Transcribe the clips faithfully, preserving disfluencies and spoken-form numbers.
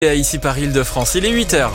Et ici par Île-de-France, il est huit heures.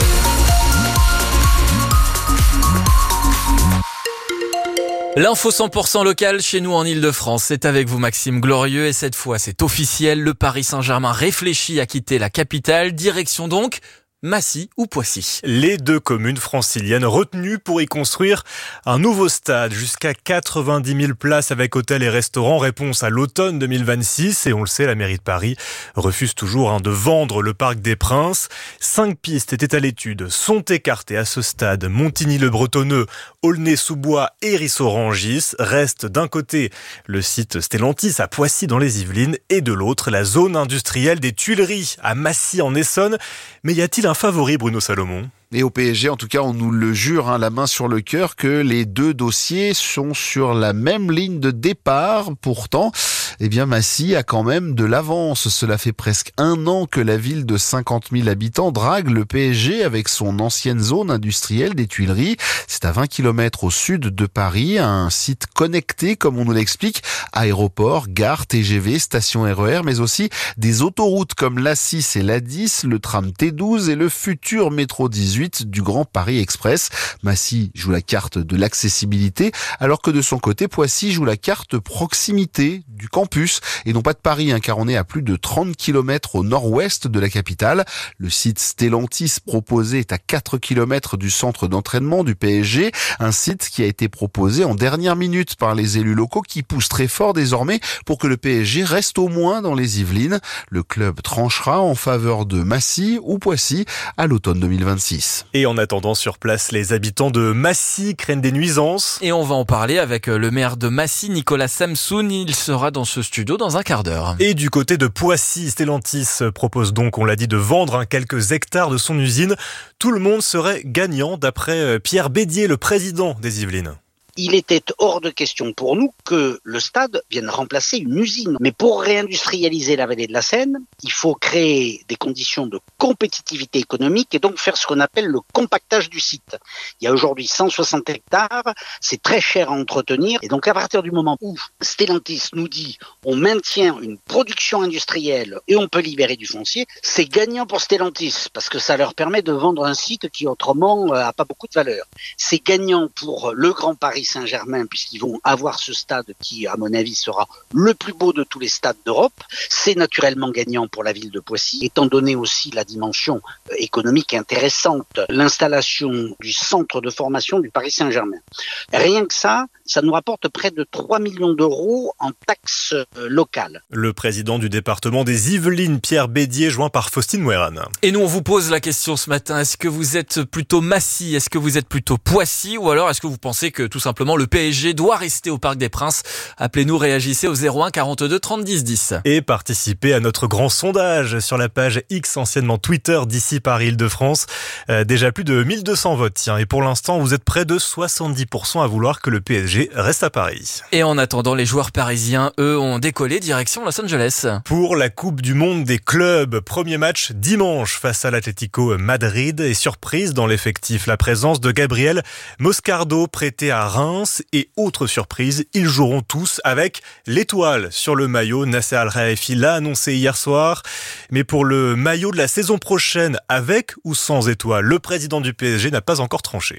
L'info cent pour cent locale chez nous en Île-de-France, c'est avec vous Maxime Glorieux et cette fois c'est officiel, le Paris Saint-Germain réfléchit à quitter la capitale, direction donc Massy ou Poissy. Les deux communes franciliennes retenues pour y construire un nouveau stade, jusqu'à quatre-vingt-dix mille places avec hôtels et restaurants. Réponse à l'automne deux mille vingt-six et on le sait, la mairie de Paris refuse toujours hein, de vendre le Parc des Princes. Cinq pistes étaient à l'étude, sont écartées à ce stade. Montigny-le-Bretonneux, Aulnay-sous-Bois et Rissorangis. Reste d'un côté le site Stellantis à Poissy dans les Yvelines et de l'autre la zone industrielle des Tuileries à Massy en Essonne. Mais y a-t-il un favori, Bruno Salomon ? Et au P S G, en tout cas, on nous le jure, hein, la main sur le cœur, que les deux dossiers sont sur la même ligne de départ. Pourtant, eh bien, Massy a quand même de l'avance. Cela fait presque un an que la ville de cinquante mille habitants drague le P S G avec son ancienne zone industrielle des Tuileries. C'est à vingt kilomètres au sud de Paris, un site connecté, comme on nous l'explique, aéroport, gare, T G V, station R E R, mais aussi des autoroutes comme l'A six et l'A dix, le tram T douze et le futur métro dix-huit du Grand Paris Express. Massy joue la carte de l'accessibilité, alors que de son côté, Poissy joue la carte proximité du campus, et non pas de Paris, hein, car on est à plus de trente kilomètres au nord-ouest de la capitale. Le site Stellantis proposé est à quatre kilomètres du centre d'entraînement du P S G, un site qui a été proposé en dernière minute par les élus locaux qui poussent très fort désormais pour que le P S G reste au moins dans les Yvelines. Le club tranchera en faveur de Massy ou Poissy à l'automne deux mille vingt-six. Et en attendant sur place, les habitants de Massy craignent des nuisances. Et on va en parler avec le maire de Massy, Nicolas Samsoun. Il sera dans ce studio dans un quart d'heure. Et du côté de Poissy, Stellantis propose donc, on l'a dit, de vendre hein, quelques hectares de son usine. Tout le monde serait gagnant, d'après Pierre Bédier, le président des Yvelines. Il était hors de question pour nous que le stade vienne remplacer une usine. Mais pour réindustrialiser la vallée de la Seine, il faut créer des conditions de compétitivité économique et donc faire ce qu'on appelle le compactage du site. Il y a aujourd'hui cent soixante hectares, c'est très cher à entretenir. Et donc à partir du moment où Stellantis nous dit on maintient une production industrielle et on peut libérer du foncier, c'est gagnant pour Stellantis parce que ça leur permet de vendre un site qui autrement n'a pas beaucoup de valeur. C'est gagnant pour le Grand Paris Saint-Germain, puisqu'ils vont avoir ce stade qui, à mon avis, sera le plus beau de tous les stades d'Europe. C'est naturellement gagnant pour la ville de Poissy, étant donné aussi la dimension économique intéressante, l'installation du centre de formation du Paris Saint-Germain. Rien que ça, ça nous rapporte près de trois millions d'euros en taxes locales. Le président du département des Yvelines, Pierre Bédier, joint par Faustine Moueran. Et nous, on vous pose la question ce matin. Est-ce que vous êtes plutôt Massy? Est-ce que vous êtes plutôt Poissy? Ou alors est-ce que vous pensez que tout simplement Simplement, le P S G doit rester au Parc des Princes? Appelez-nous, réagissez au zéro un quarante-deux trente dix dix. Et participez à notre grand sondage sur la page X, anciennement Twitter, d'ici Paris Île-de-France. Euh, déjà plus de mille deux cents votes, tiens. Et pour l'instant, vous êtes près de soixante-dix pour cent à vouloir que le P S G reste à Paris. Et en attendant, les joueurs parisiens, eux, ont décollé direction Los Angeles. Pour la Coupe du Monde des clubs, premier match dimanche face à l'Atlético Madrid. Et surprise dans l'effectif, la présence de Gabriel Moscardo, prêté à Reims. Et autre surprise, ils joueront tous avec l'étoile sur le maillot. Nasser Al-Khelaifi l'a annoncé hier soir. Mais pour le maillot de la saison prochaine, avec ou sans étoile, le président du P S G n'a pas encore tranché.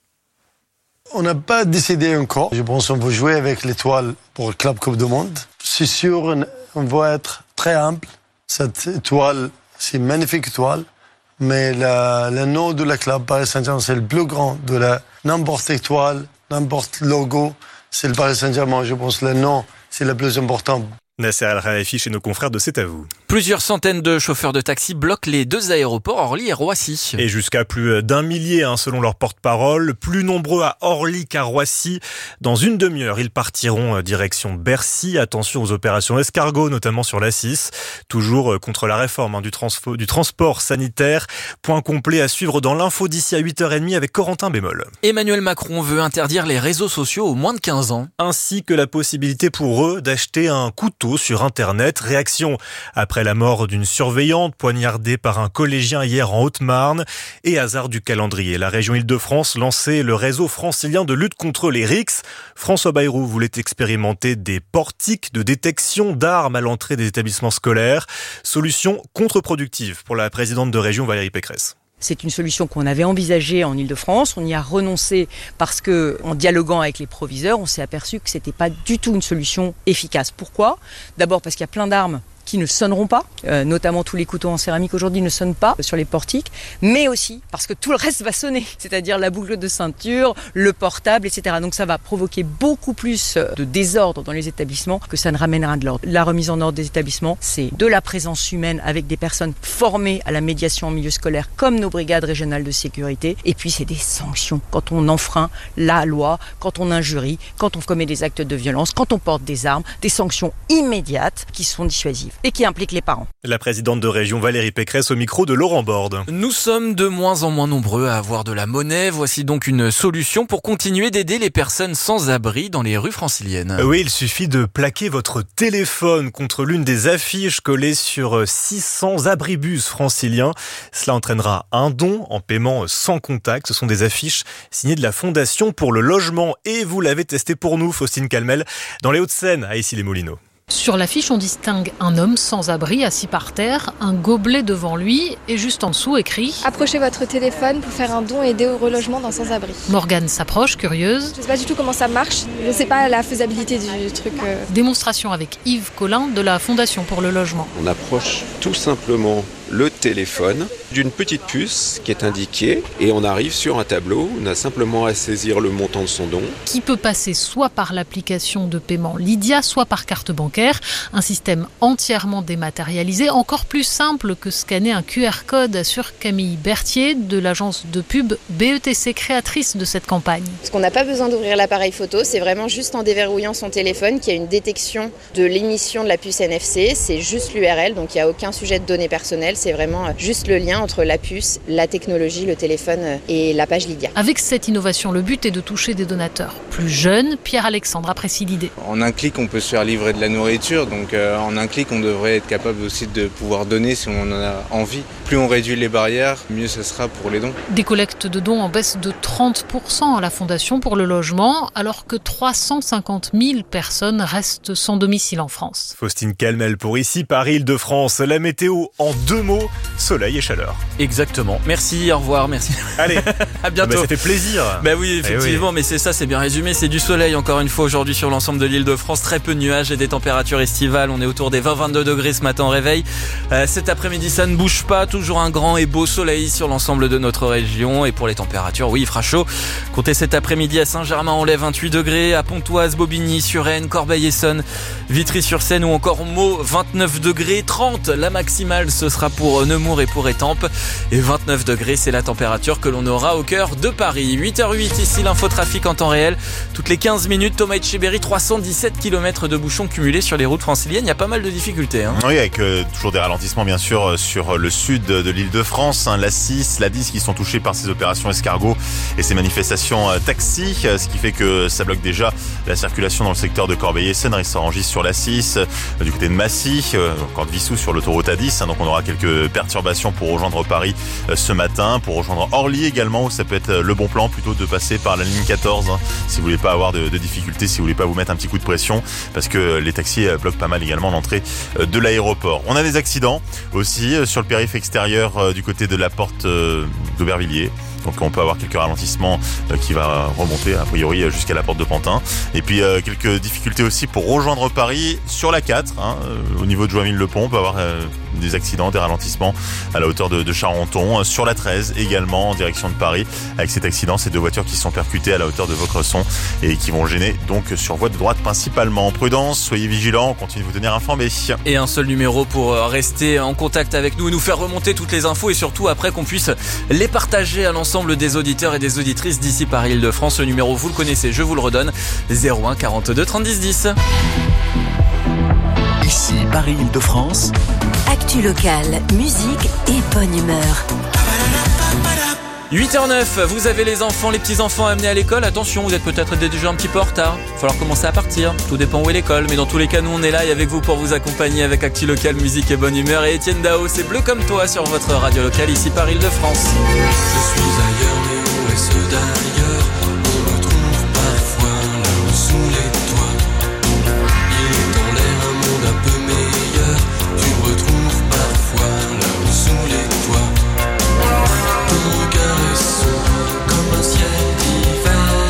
On n'a pas décidé encore. Je pense qu'on va jouer avec l'étoile pour le Club Coupe du Monde. C'est sûr, on va être très humble. Cette étoile, c'est une magnifique étoile. Mais la, le nom de la club Paris Saint-Germain, c'est le plus grand de la n'importe étoile. N'importe logo, c'est le Paris Saint-Germain. Je pense que le nom, c'est le plus important. Nasser Al-Khelaifi chez nos confrères de C'est à vous. Plusieurs centaines de chauffeurs de taxi bloquent les deux aéroports Orly et Roissy. Et jusqu'à plus d'un millier, hein, selon leur porte-parole. Plus nombreux à Orly qu'à Roissy. Dans une demi-heure, ils partiront direction Bercy. Attention aux opérations escargot, notamment sur l'A six. Toujours contre la réforme hein, du, transfo- du transport sanitaire. Point complet à suivre dans l'info d'ici à huit heures trente avec Corentin Bémol. Emmanuel Macron veut interdire les réseaux sociaux aux moins de quinze ans. Ainsi que la possibilité pour eux d'acheter un couteau photos sur Internet. Réaction après la mort d'une surveillante poignardée par un collégien hier en Haute-Marne. Et hasard du calendrier, la région Île-de-France lançait le réseau francilien de lutte contre les R I C. François Bayrou voulait expérimenter des portiques de détection d'armes à l'entrée des établissements scolaires. Solution contre-productive pour la présidente de région Valérie Pécresse. C'est une solution qu'on avait envisagée en Île-de-France. On y a renoncé parce que, en dialoguant avec les proviseurs, on s'est aperçu que c'était pas du tout une solution efficace. Pourquoi ? D'abord parce qu'il y a plein d'armes qui ne sonneront pas, euh, notamment tous les couteaux en céramique aujourd'hui ne sonnent pas sur les portiques, mais aussi parce que tout le reste va sonner, c'est-à-dire la boucle de ceinture, le portable, et cetera. Donc ça va provoquer beaucoup plus de désordre dans les établissements que ça ne ramènera de l'ordre. La remise en ordre des établissements, c'est de la présence humaine avec des personnes formées à la médiation en milieu scolaire, comme nos brigades régionales de sécurité, et puis c'est des sanctions quand on enfreint la loi, quand on injurie, quand on commet des actes de violence, quand on porte des armes, des sanctions immédiates qui sont dissuasives et qui impliquent les parents. La présidente de région Valérie Pécresse au micro de Laurent Borde. Nous sommes de moins en moins nombreux à avoir de la monnaie. Voici donc une solution pour continuer d'aider les personnes sans abri dans les rues franciliennes. Oui, il suffit de plaquer votre téléphone contre l'une des affiches collées sur six cents abribus franciliens. Cela entraînera un don en paiement sans contact. Ce sont des affiches signées de la Fondation pour le logement. Et vous l'avez testé pour nous, Faustine Calmel, dans les Hauts-de-Seine, à Issy-les-Moulineaux. Sur l'affiche, on distingue un homme sans abri assis par terre, un gobelet devant lui et juste en dessous écrit « Approchez votre téléphone pour faire un don et aider au relogement d'un sans-abri ». Morgane s'approche, curieuse. Je ne sais pas du tout comment ça marche, je ne sais pas la faisabilité du truc. Euh... Démonstration avec Yves Collin de la Fondation pour le logement. On approche tout simplement le téléphone d'une petite puce qui est indiquée et on arrive sur un tableau, on a simplement à saisir le montant de son don. Qui peut passer soit par l'application de paiement Lydia, soit par carte bancaire. Un système entièrement dématérialisé, encore plus simple que scanner un Q R code, assure Camille Berthier de l'agence de pub B E T C, créatrice de cette campagne. Parce qu'on n'a pas besoin d'ouvrir l'appareil photo, c'est vraiment juste en déverrouillant son téléphone qu'il y a une détection de l'émission de la puce N F C, c'est juste l'U R L, donc il n'y a aucun sujet de données personnelles. C'est vraiment juste le lien entre la puce, la technologie, le téléphone et la page Lydia. Avec cette innovation, le but est de toucher des donateurs plus jeunes. Pierre-Alexandre apprécie l'idée. En un clic, on peut se faire livrer de la nourriture, donc euh, en un clic, on devrait être capable aussi de pouvoir donner si on en a envie. Plus on réduit les barrières, mieux ce sera pour les dons. Des collectes de dons en baisse de trente pour cent à la Fondation pour le logement, alors que trois cent cinquante mille personnes restent sans domicile en France. Faustine Calmel pour Ici, Paris, Île-de-France. La météo en deux mots. Soleil et chaleur. Exactement. Merci, au revoir, merci. Allez, à bientôt. Ah bah ça fait plaisir. Bah oui, effectivement, eh oui. mais c'est ça, c'est bien résumé. C'est du soleil encore une fois aujourd'hui sur l'ensemble de l'Île-de-France. Très peu de nuages et des températures estivales. On est autour des vingt à vingt-deux degrés ce matin au réveil. Euh, cet après-midi, ça ne bouge pas. Toujours un grand et beau soleil sur l'ensemble de notre région. Et pour les températures, oui, il fera chaud. Comptez cet après-midi à Saint-Germain-en-Laye, vingt-huit degrés. À Pontoise, Bobigny, Suresnes, Corbeil-Essonnes, Vitry-sur-Seine ou encore Meaux, vingt-neuf degrés. trente, la maximale, ce sera pour Nemours et pour Étampes. Et vingt-neuf degrés, c'est la température que l'on aura au cœur de Paris. huit heures huit, ici l'infotrafic en temps réel. Toutes les quinze minutes, Thomas Etcheberry, trois cent dix-sept kilomètres de bouchons cumulés sur les routes franciliennes. Il y a pas mal de difficultés. Hein. Oui, avec euh, toujours des ralentissements, bien sûr, sur le sud de l'Île-de-France. Hein, la six, la dix qui sont touchés par ces opérations escargots et ces manifestations euh, taxi, euh, ce qui fait que ça bloque déjà la circulation dans le secteur de Corbeil-Essonnes. Il s'enregistre sur la six, euh, du côté de Massy, euh, encore de Vissou sur l'autoroute A dix. Hein, donc on aura quelques perturbations pour rejoindre Paris euh, ce matin, pour rejoindre Orly également, où ça peut être le bon plan plutôt de passer par la ligne quatorze, hein, si vous voulez pas avoir de, de difficultés, si vous voulez pas vous mettre un petit coup de pression, parce que les taxis euh, bloquent pas mal également l'entrée euh, de l'aéroport. On a des accidents aussi euh, sur le périph' extérieur euh, du côté de la porte euh, d'Aubervilliers. Donc on peut avoir quelques ralentissements euh, qui va remonter a priori jusqu'à la porte de Pantin. Et puis euh, quelques difficultés aussi pour rejoindre Paris sur la quatre, hein, euh, au niveau de Joinville-le-Pont. On peut avoir euh, des accidents, des ralentissements à la hauteur de, de Charenton. Sur la treize également en direction de Paris. Avec cet accident, ces deux voitures qui sont percutées à la hauteur de Vaucresson et qui vont gêner donc sur voie de droite principalement. Prudence, soyez vigilants, on continue de vous tenir informés. Et un seul numéro pour rester en contact avec nous et nous faire remonter toutes les infos et surtout après qu'on puisse les partager à l'ensemble des auditeurs et des auditrices d'ici Paris Île-de-France. Le numéro, vous le connaissez, je vous le redonne, zéro un quarante-deux trente dix. Ici Paris Île-de-France. Actu locale, musique et bonne humeur. huit heures neuf, vous avez les enfants, les petits-enfants à amener à l'école. Attention, vous êtes peut-être déjà un petit peu en retard. Il va falloir commencer à partir. Tout dépend où est l'école. Mais dans tous les cas, nous, on est là et avec vous pour vous accompagner avec Actu Local, musique et bonne humeur. Et Étienne Dao, c'est Bleu comme toi sur votre radio locale ici par Île-de-France. Je suis ailleurs, mais où est ce d'ailleurs? On me trouve parfois là où sous les toits. Il est dans l'air un monde un peu meilleur. Tu me retrouves parfois là où sous les toits. Ton regard est sombre comme un ciel d'hiver,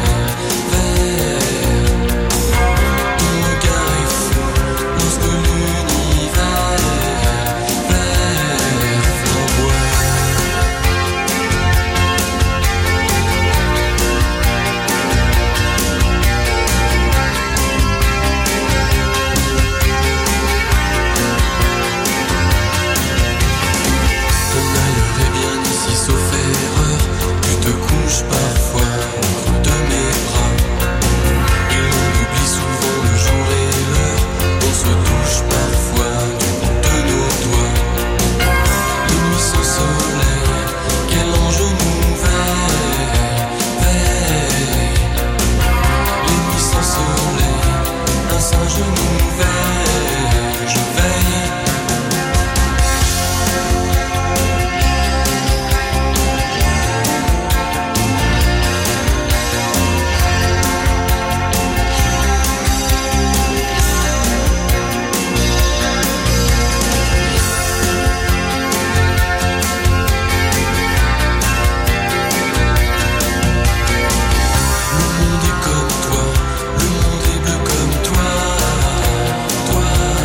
vert. Ton regard est fou lorsque l'univers vert flamboie. Ton ailleurs est bien ici sauf erreur. Tu te couches parfois au creux de mes bras. Et on oublie souvent le jour et l'heure. On se touche parfois du bout de nos doigts. Les nuits sans soleil, quel ange nous veille, veille. Les nuits sans soleil, un singe nous veille, je veille. Le monde est comme toi, le monde est bleu comme toi, toi.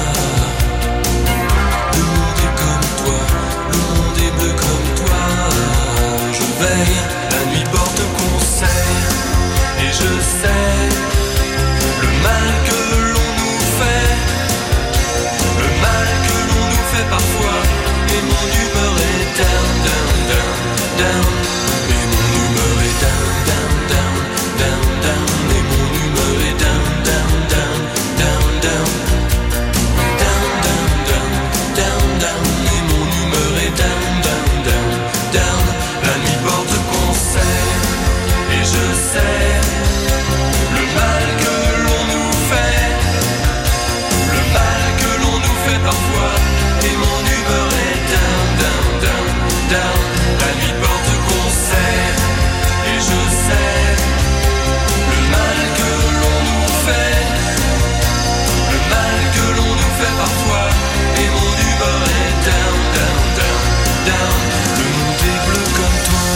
Le monde est comme toi, le monde est bleu comme toi. Je veille, la nuit porte conseil, et je sais le mal que l'on nous fait, le mal que l'on nous fait parfois. Et mon humeur est down, down, down, down. Et mon humeur est down, down, down, down, down. Et mon humeur est down, down, down, down, down. Down, down, down, down, down. Et mon humeur est down, down, down, down. La nuit porte conseil, et je sais le mal que l'on nous fait, le mal que l'on nous fait parfois. Et mon humeur est down, down, down, down. La nuit porte conseil, et je sais le mal que l'on nous fait, le mal que l'on nous fait parfois. Et mon humeur est down, down, down, down. Le monde est bleu comme toi.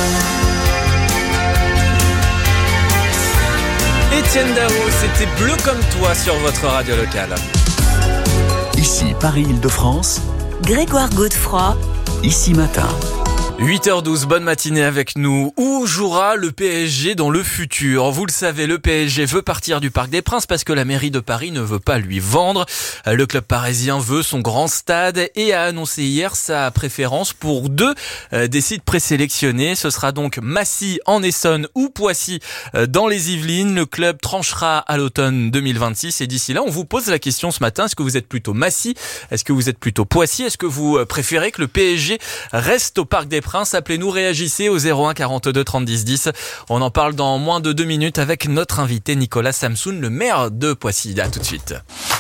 Étienne Dao, c'était Bleu comme toi sur votre radio locale. Ici Paris-Île-de-France, Grégoire Godefroy, ici matin. huit heures douze, bonne matinée avec nous. Où jouera le P S G dans le futur? Vous le savez, le P S G veut partir du Parc des Princes parce que la mairie de Paris ne veut pas lui vendre. Le club parisien veut son grand stade et a annoncé hier sa préférence pour deux des sites présélectionnés. Ce sera donc Massy en Essonne ou Poissy dans les Yvelines. Le club tranchera à l'automne deux mille vingt-six et d'ici là, on vous pose la question ce matin. Est-ce que vous êtes plutôt Massy? Est-ce que vous êtes plutôt Poissy? Est-ce que vous préférez que le P S G reste au Parc des Princes? Appelez-nous, réagissez au zéro un quarante-deux trente dix dix. On en parle dans moins de deux minutes avec notre invité Nicolas Samsoun, le maire de Poissy. À tout de suite.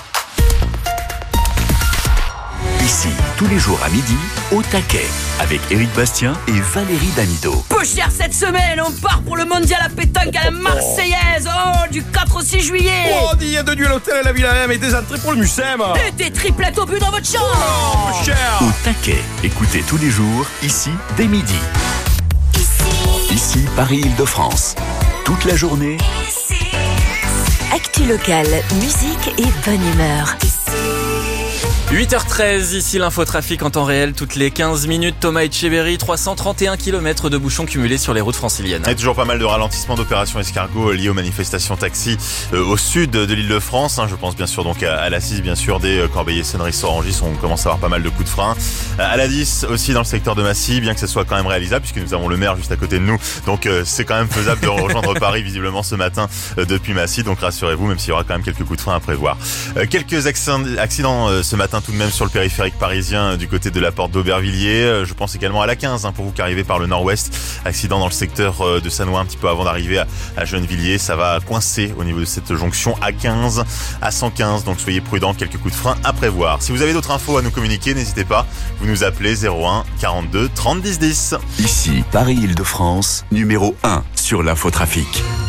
Ici, tous les jours à midi, au taquet, avec Éric Bastien et Valérie Damido. peu cher cette semaine, on part pour le mondial à pétanque à la Marseillaise, oh, du quatre au six juillet. Oh, il y a de nuits à l'hôtel à la Villa M et des entrées pour le Mucem. Et des triplettes au but dans votre chambre. Oh, peu cher. Au taquet, écoutez tous les jours, ici, dès midi. Ici, ici Paris-Île-de-France. Toute la journée. Ici. Actu locale, musique et bonne humeur. huit heures treize, ici l'infotrafic en temps réel, toutes les quinze minutes. Thomas Etcheverry, trois cent trente et un kilomètres de bouchons cumulés sur les routes franciliennes. Et toujours pas mal de ralentissements d'opérations escargot liés aux manifestations taxi euh, au sud de l'Île-de-France. Hein, je pense bien sûr donc à, à la six, bien sûr, des euh, Corbeil-Essonnes-Rangis. On commence à avoir pas mal de coups de frein. Euh, à la dix aussi dans le secteur de Massy, bien que ce soit quand même réalisable puisque nous avons le maire juste à côté de nous. Donc euh, c'est quand même faisable de rejoindre Paris visiblement ce matin euh, depuis Massy. Donc rassurez-vous, même s'il y aura quand même quelques coups de frein à prévoir. Euh, quelques accidents, accidents euh, ce matin hein, tout de même sur le périphérique parisien du côté de la porte d'Aubervilliers. Je pense également à l'A quinze hein, pour vous qui arrivez par le nord-ouest. Accident dans le secteur de Sannois un petit peu avant d'arriver à, à Gennevilliers. Ça va coincer au niveau de cette jonction A quinze à cent quinze. Donc soyez prudents, quelques coups de frein à prévoir. Si vous avez d'autres infos à nous communiquer, n'hésitez pas. Vous nous appelez zéro un quarante-deux trente dix dix. Ici, Paris-Île-de-France, numéro un sur l'infotrafic.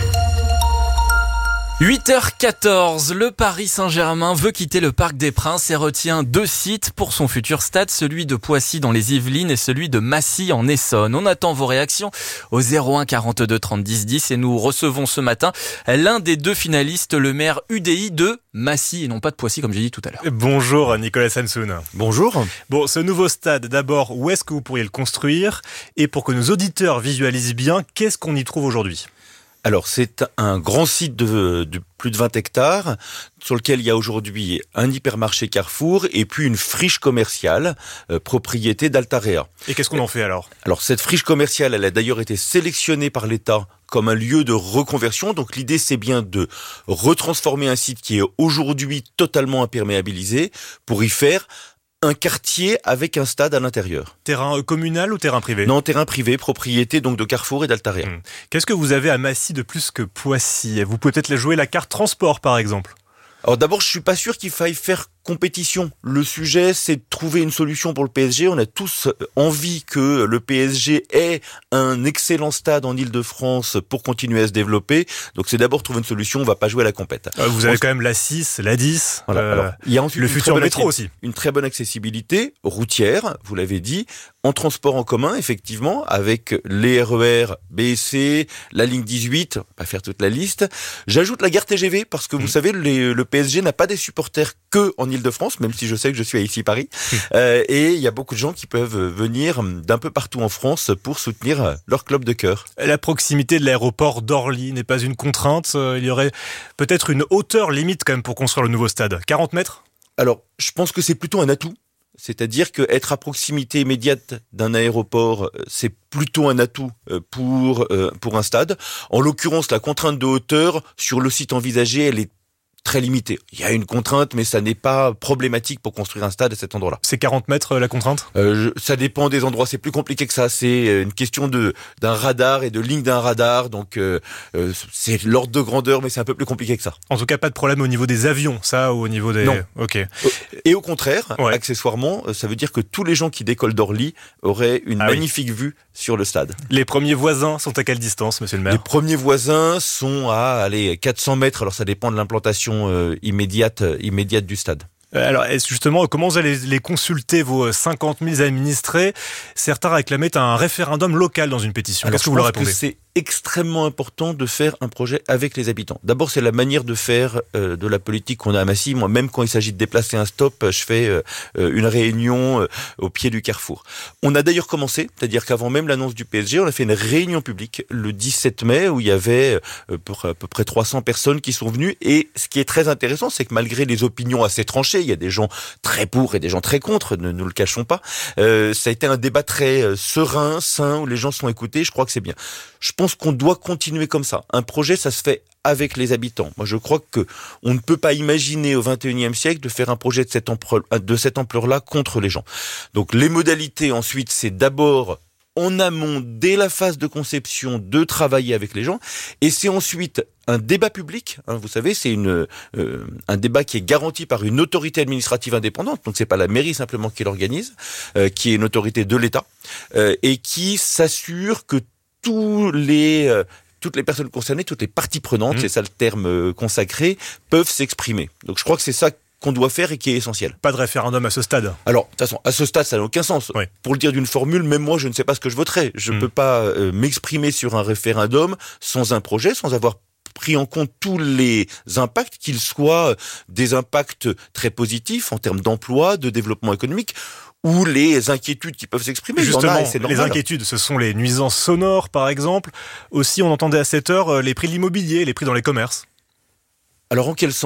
huit heures quatorze, le Paris Saint-Germain veut quitter le Parc des Princes et retient deux sites pour son futur stade, celui de Poissy dans les Yvelines et celui de Massy en Essonne. On attend vos réactions au zéro un quarante-deux trente dix dix et nous recevons ce matin l'un des deux finalistes, le maire U D I de Massy et non pas de Poissy comme j'ai dit tout à l'heure. Bonjour Nicolas Sansoun. Bonjour. Bon, ce nouveau stade, d'abord, où est-ce que vous pourriez le construire? Et pour que nos auditeurs visualisent bien, qu'est-ce qu'on y trouve aujourd'hui? Alors, c'est un grand site de, de plus de vingt hectares sur lequel il y a aujourd'hui un hypermarché Carrefour et puis une friche commerciale, euh, propriété d'Altarea. Et qu'est-ce qu'on en fait alors? Alors, cette friche commerciale, elle a d'ailleurs été sélectionnée par l'État comme un lieu de reconversion. Donc, l'idée, c'est bien de retransformer un site qui est aujourd'hui totalement imperméabilisé pour y faire un quartier avec un stade à l'intérieur. Terrain communal ou terrain privé? Non, terrain privé, propriété donc de Carrefour et d'Altarea. Mmh. Qu'est-ce que vous avez à Massy de plus que Poissy? Vous pouvez peut-être jouer la carte transport par exemple. Alors d'abord, je suis pas sûr qu'il faille faire compétition. Le sujet, c'est de trouver une solution pour le P S G. On a tous envie que le P S G ait un excellent stade en Île-de-France pour continuer à se développer. Donc c'est d'abord trouver une solution. On va pas jouer à la compète. Euh, vous avez ensuite quand même la six, la dix. Voilà. Euh, Alors, il y a ensuite le futur métro aussi. Une très bonne accessibilité routière, vous l'avez dit, en transport en commun, effectivement, avec les R E R B et C, la ligne dix-huit, on va pas faire toute la liste. J'ajoute la gare T G V parce que vous mmh. savez, les, le P S G n'a pas des supporters que en Île-de-France, même si je sais que je suis à ici Paris. Mmh. Euh, et il y a beaucoup de gens qui peuvent venir d'un peu partout en France pour soutenir leur club de cœur. La proximité de l'aéroport d'Orly n'est pas une contrainte. Il y aurait peut-être une hauteur limite quand même pour construire le nouveau stade. quarante mètres? Alors, je pense que c'est plutôt un atout. C'est-à-dire qu'être à proximité immédiate d'un aéroport, c'est plutôt un atout pour, pour un stade. En l'occurrence, la contrainte de hauteur sur le site envisagé, elle est très limité. Il y a une contrainte, mais ça n'est pas problématique pour construire un stade à cet endroit-là. C'est quarante mètres la contrainte? euh, je, Ça dépend des endroits. C'est plus compliqué que ça. C'est une question de d'un radar et de ligne d'un radar. Donc euh, euh, c'est l'ordre de grandeur, mais c'est un peu plus compliqué que ça. En tout cas, pas de problème au niveau des avions, ça, ou au niveau des... Non. Ok. Et au contraire, ouais. accessoirement, ça veut dire que tous les gens qui décollent d'Orly auraient une ah magnifique oui. vue sur le stade. Les premiers voisins sont à quelle distance, monsieur le maire? Les premiers voisins sont à allez, quatre cents mètres. Alors ça dépend de l'implantation Euh, immédiate, euh, immédiate du stade. Alors, est-ce justement, comment vous allez les consulter, vos cinquante mille administrés? Certains réclamaient un référendum local dans une pétition. Qu'est-ce que vous leur répondez? C'est extrêmement important de faire un projet avec les habitants. D'abord, c'est la manière de faire euh, de la politique qu'on a à Massy. Moi, même quand il s'agit de déplacer un stop, je fais euh, une réunion euh, au pied du Carrefour. On a d'ailleurs commencé, c'est-à-dire qu'avant même l'annonce du P S G, on a fait une réunion publique le dix-sept mai où il y avait euh, pour à peu près trois cents personnes qui sont venues. Et ce qui est très intéressant, c'est que malgré les opinions assez tranchées, il y a des gens très pour et des gens très contre, ne nous le cachons pas, euh, ça a été un débat très euh, serein, sain, où les gens sont écoutés. Je crois que c'est bien. Je pense qu'on doit continuer comme ça. Un projet, ça se fait avec les habitants. Moi, je crois que on ne peut pas imaginer au vingt et unième siècle de faire un projet de cette ampleur, de cette ampleur-là contre les gens. Donc, les modalités, ensuite, c'est d'abord en amont, dès la phase de conception, de travailler avec les gens. Et c'est ensuite un débat public. Hein, vous savez, c'est une euh, un débat qui est garanti par une autorité administrative indépendante. Donc, c'est pas la mairie simplement qui l'organise, euh, qui est une autorité de l'État euh, et qui s'assure que tous les euh, toutes les personnes concernées, toutes les parties prenantes, mmh. c'est ça le terme euh, consacré, peuvent s'exprimer. Donc, je crois que c'est ça qu'on doit faire et qui est essentiel. Pas de référendum à ce stade. Alors, de toute façon, à ce stade, ça n'a aucun sens. Oui. Pour le dire d'une formule, même moi, je ne sais pas ce que je voterai. Je ne mmh. peux pas euh, m'exprimer sur un référendum sans un projet, sans avoir pris en compte tous les impacts, qu'ils soient des impacts très positifs en termes d'emploi, de développement économique, ou les inquiétudes qui peuvent s'exprimer. Justement, a, c'est les inquiétudes, ce sont les nuisances sonores, par exemple. Aussi, on entendait à cette heure les prix de l'immobilier, les prix dans les commerces. Alors, en quel sens ?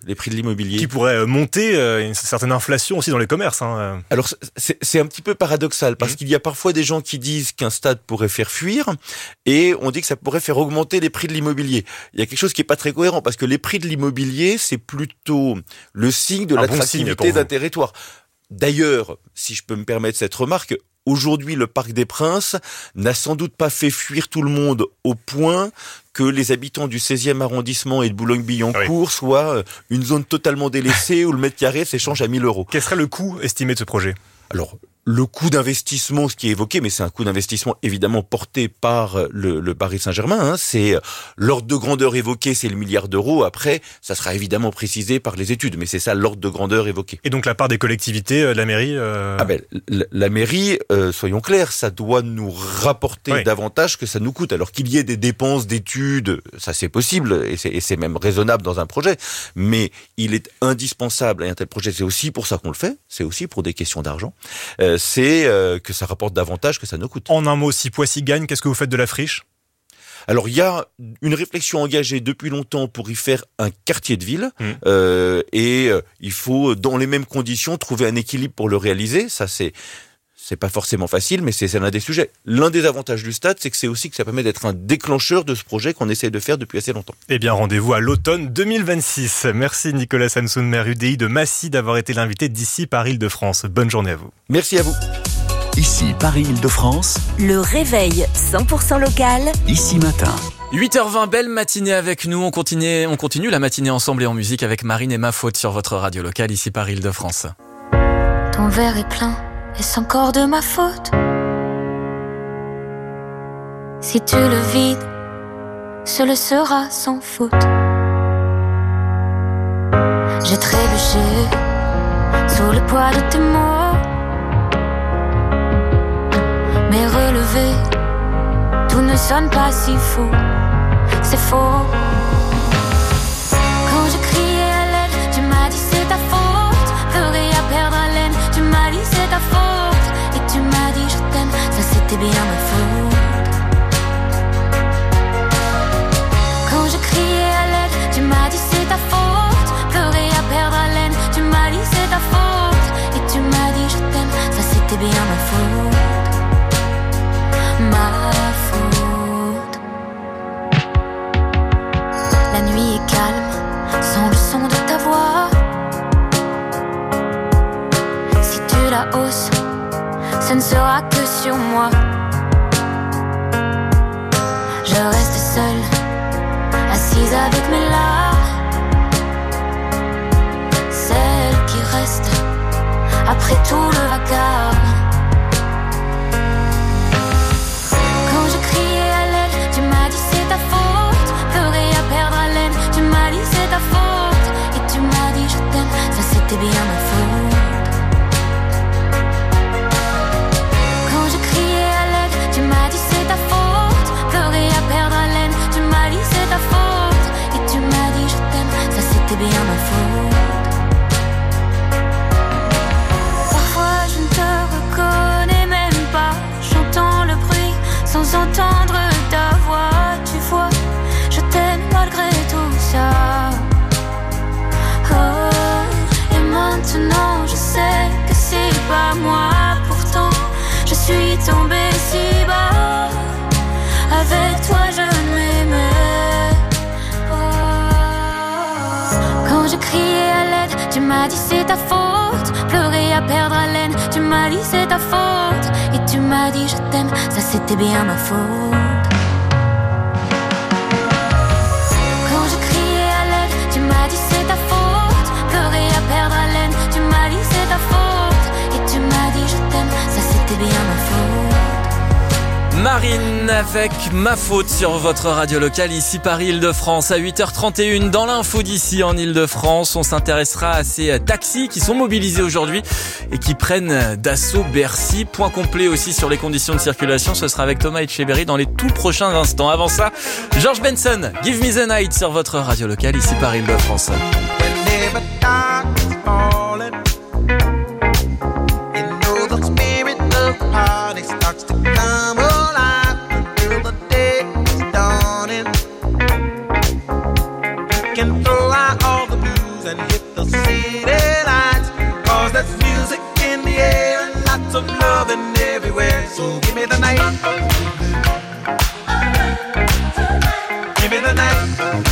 les prix de l'immobilier. Qui pourrait monter, euh, une certaine inflation aussi dans les commerces. Hein. Alors c'est, c'est un petit peu paradoxal parce mmh. qu'il y a parfois des gens qui disent qu'un stade pourrait faire fuir et on dit que ça pourrait faire augmenter les prix de l'immobilier. Il y a quelque chose qui est pas très cohérent parce que les prix de l'immobilier, c'est plutôt le signe de un l'attractivité bon d'un territoire. D'ailleurs, si je peux me permettre cette remarque, aujourd'hui, le Parc des Princes n'a sans doute pas fait fuir tout le monde au point que les habitants du seizième arrondissement et de Boulogne-Billancourt oui. soient une zone totalement délaissée où le mètre carré s'échange à mille euros. Quel serait le coût estimé de ce projet ? Alors, le coût d'investissement, ce qui est évoqué, mais c'est un coût d'investissement évidemment porté par le, le Paris Saint-Germain, hein, c'est l'ordre de grandeur évoqué, c'est le milliard d'euros. Après, ça sera évidemment précisé par les études, mais c'est ça l'ordre de grandeur évoqué. Et donc la part des collectivités, de la mairie euh... Ah ben, la, la mairie, euh, soyons clairs, ça doit nous rapporter oui. davantage que ça nous coûte. Alors qu'il y ait des dépenses d'études, ça c'est possible et c'est, et c'est même raisonnable dans un projet, mais il est indispensable à un tel projet. C'est aussi pour ça qu'on le fait, c'est aussi pour des questions d'argent. Euh, c'est euh, que ça rapporte davantage que ça nous coûte. En un mot, si Poissy gagne, qu'est-ce que vous faites de la friche ? Alors, il y a une réflexion engagée depuis longtemps pour y faire un quartier de ville. Mmh. Euh, et euh, il faut, dans les mêmes conditions, trouver un équilibre pour le réaliser. Ça, c'est... C'est pas forcément facile, mais c'est, c'est l'un des sujets. L'un des avantages du stade, c'est que c'est aussi que ça permet d'être un déclencheur de ce projet qu'on essaie de faire depuis assez longtemps. Eh bien, rendez-vous à l'automne deux mille vingt-six. Merci Nicolas Sansoun, maire U D I de Massy, d'avoir été l'invité d'ici par Île-de-France. Bonne journée à vous. Merci à vous. Ici Paris Île-de-France. Le réveil cent pour cent local. Ici matin. huit heures vingt, belle matinée avec nous. On continue, on continue la matinée ensemble et en musique avec Marine et Ma Faute sur votre radio locale ici par Île-de-France. Ton verre est plein. Est-ce encore de ma faute? Si tu le vides, ce le sera sans faute. J'ai trébuché sous le poids de tes mots, mais relevé, tout ne sonne pas si faux. C'est faux. Quand je criais à l'aide, tu m'as dit c'est ta faute. Pleurer à perdre haleine, tu m'as dit c'est ta faute. Et tu m'as dit je t'aime, ça c'était bien ma faute. Quand je criais à l'aide, tu m'as dit c'est ta faute. Pleurer à perdre haleine, tu m'as dit c'est ta faute. Et tu m'as dit je t'aime, ça c'était bien ma faute. Ma faute. La nuit est calme, sans le son de ta voix. Si tu la hausses, ce ne sera que sur moi. Je reste seule, assise avec mes larmes, celle qui reste après tout le vacarme. Quand je criais à l'aide, tu m'as dit c'est ta faute. Pleurer à perdre haleine, tu m'as dit c'est ta faute. Et tu m'as dit je t'aime, ça c'était bien ma faute. Quand je criais à l'aide, tu m'as dit c'est ta faute. Pleurer à perdre haleine, tu m'as dit c'est ta faute. Et tu m'as dit je t'aime, ça c'était bien ma faute. Parfois je ne te reconnais même pas. J'entends le bruit sans entendre ta voix. Tu vois, je t'aime malgré tout ça. Oh, et maintenant je sais que c'est pas moi. Pourtant je suis tombée si bas. Avec toi je m'aimais. Oh. Quand je criais à l'aide, tu m'as dit c'est ta faute. Pleurer à perdre haleine, tu m'as dit c'est ta faute. Et tu m'as dit je t'aime, ça c'était bien ma faute. Quand je criais à l'aide, tu m'as dit c'est ta faute. Pleurer à perdre haleine, tu m'as dit c'est ta faute. Et tu m'as dit je t'aime, ça c'était bien ma faute. Marine avec Ma Faute sur votre radio locale ici Paris Île-de-France à huit heures trente et une. Dans l'info d'ici en Île-de-France, on s'intéressera à ces taxis qui sont mobilisés aujourd'hui et qui prennent d'assaut Bercy. Point complet aussi sur les conditions de circulation, ce sera avec Thomas Etcheberry dans les tout prochains instants. Avant ça, George Benson, Give Me the Night sur votre radio locale ici Paris Île-de-France. Can throw out all the blues and so give me the night. Give me the night.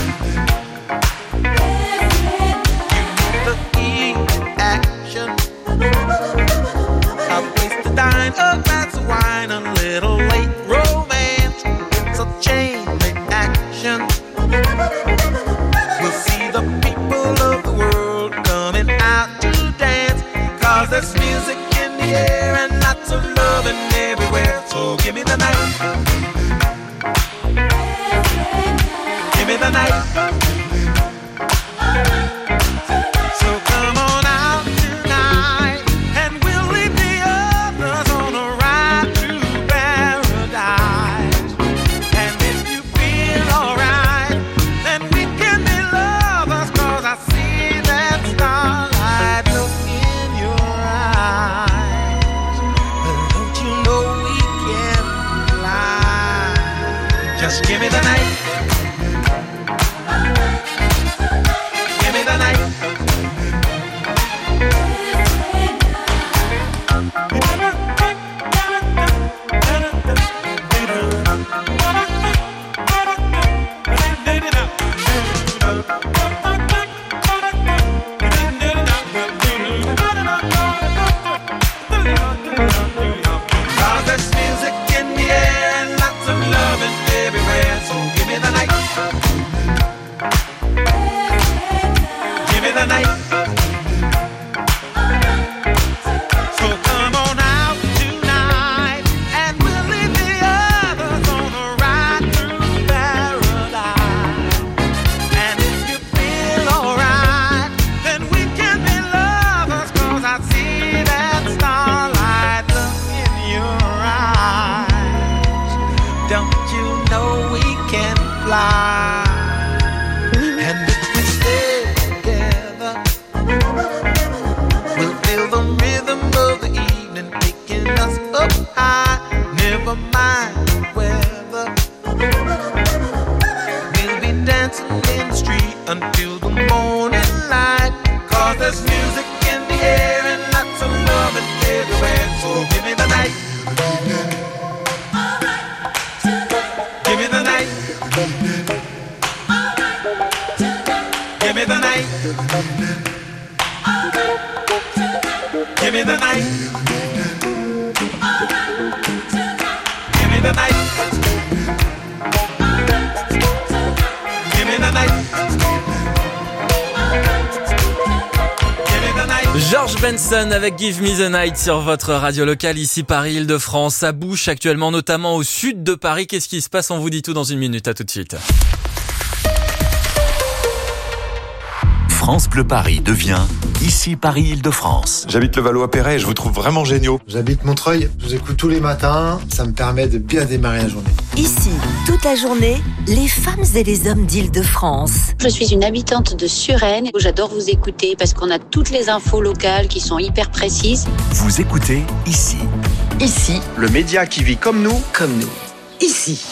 The key action. A place to dine, a glass of wine, a little late romance. So chain reaction. We'll see the people of the world coming out to dance. Cause there's music in the air and lots of loving everywhere. So give me the night. Give me the night. So come on out tonight and we'll leave the others on a ride to paradise. And if you feel alright, then we can be lovers. Cause I see that starlight look in your eyes. But don't you know we can fly? Just give me the night. Give me the night. Cause there's music in the air and lots of loving everywhere. So give me the night. Give me the night. So come on out tonight and we'll leave the others on a ride through paradise. And if you feel alright, then we can be lovers. Cause I see that starlight look in your eyes. Don't you know we can fly? And if we stay together, we'll feel the rhythm of the evening taking us up high. Never mind the weather. We'll be dancing in the street until the morning light. Cause there's music in the air and lots of loving everywhere. So give me the night. Give me the night. Give me the night. Give me the night. Give me the night. Give me the night. George Benson avec Give Me the Night sur votre radio locale, ici Paris-Île-de-France. Ça bouge actuellement, notamment au sud de Paris. Qu'est-ce qui se passe? On vous dit tout dans une minute. À tout de suite. France Bleu Paris devient ici Paris-Île-de-France. J'habite le Valois-Perret et je vous trouve vraiment géniaux. J'habite Montreuil, je vous écoute tous les matins, ça me permet de bien démarrer la journée. Ici, toute la journée, les femmes et les hommes d'Île-de-France. Je suis une habitante de Suresnes. J'adore vous écouter parce qu'on a toutes les infos locales qui sont hyper précises. Vous écoutez ici. Ici, le média qui vit comme nous, comme nous. Ici.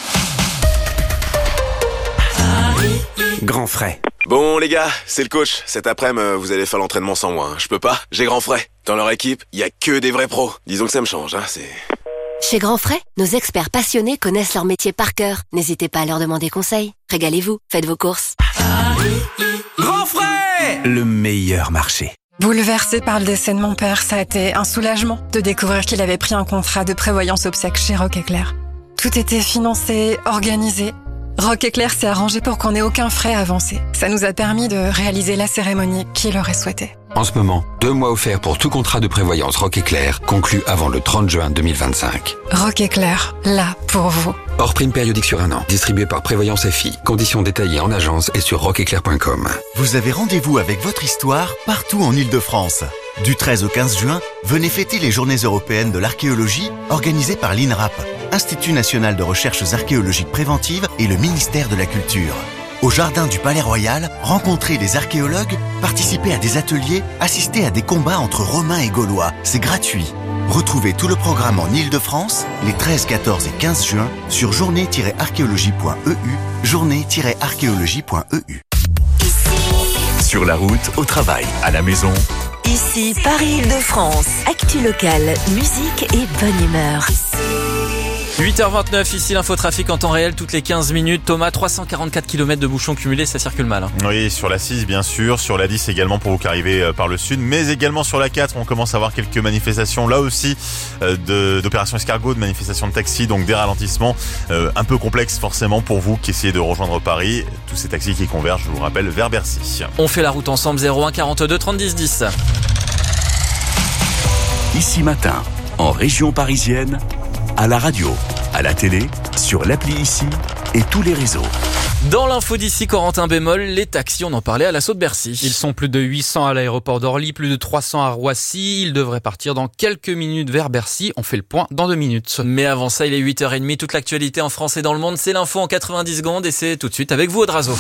Grand frais. Bon les gars, c'est le coach. Cet après-midi, vous allez faire l'entraînement sans moi. Hein. Je peux pas, j'ai grand frais. Dans leur équipe, il y a que des vrais pros. Disons que ça me change, hein, c'est... Chez Grand Frais, nos experts passionnés connaissent leur métier par cœur. N'hésitez pas à leur demander conseil. Régalez-vous, faites vos courses. Grand Frais, le meilleur marché. Bouleversé par le décès de mon père, ça a été un soulagement de découvrir qu'il avait pris un contrat de prévoyance obsèques chez Rock Éclair. Tout était financé, organisé. Rock Éclair s'est arrangé pour qu'on n'ait aucun frais à avancer. Ça nous a permis de réaliser la cérémonie qu'il aurait souhaité. En ce moment, deux mois offerts pour tout contrat de prévoyance Rock Éclair conclu avant le trente juin deux mille vingt-cinq. Rock Éclair, là pour vous. Hors prime périodique sur un an, distribué par Prévoyance F I. Conditions détaillées en agence et sur rock éclair point com. Vous avez rendez-vous avec votre histoire partout en Île-de-France. Du treize au quinze juin, venez fêter les Journées européennes de l'archéologie organisées par l'INRAP, Institut national de recherches archéologiques préventives et le ministère de la Culture. Au jardin du Palais Royal, rencontrez les archéologues, participez à des ateliers, assistez à des combats entre Romains et Gaulois. C'est gratuit. Retrouvez tout le programme en Île-de-France les treize, quatorze et quinze juin sur journée tiret archéologie point e u, journée tiret archéologie point e u. Sur la route, au travail, à la maison. Ici Paris-Île-de-France. Actu locale, musique et bonne humeur. huit heures vingt-neuf, ici l'infotrafic en temps réel, toutes les quinze minutes. Thomas, trois cent quarante-quatre kilomètres de bouchons cumulés, ça circule mal. Hein. Oui, sur la six bien sûr, sur la dix également pour vous qui arrivez par le sud, mais également sur la quatre, on commence à avoir quelques manifestations là aussi euh, de, d'opérations escargot, de manifestations de taxi, donc des ralentissements euh, un peu complexes forcément pour vous qui essayez de rejoindre Paris. Tous ces taxis qui convergent, je vous rappelle, vers Bercy. On fait la route ensemble, zéro un quarante-deux trente dix dix. Ici Matin, en région parisienne, à la radio, à la télé, sur l'appli Ici et tous les réseaux. Dans l'info d'ici, Corentin Bémol, les taxis, on en parlait à l'assaut de Bercy. Ils sont plus de huit cents à l'aéroport d'Orly, plus de trois cents à Roissy. Ils devraient partir dans quelques minutes vers Bercy. On fait le point dans deux minutes. Mais avant ça, il est huit heures trente. Toute l'actualité en France et dans le monde, c'est l'info en quatre-vingt-dix secondes et c'est tout de suite avec vous, Audrazo.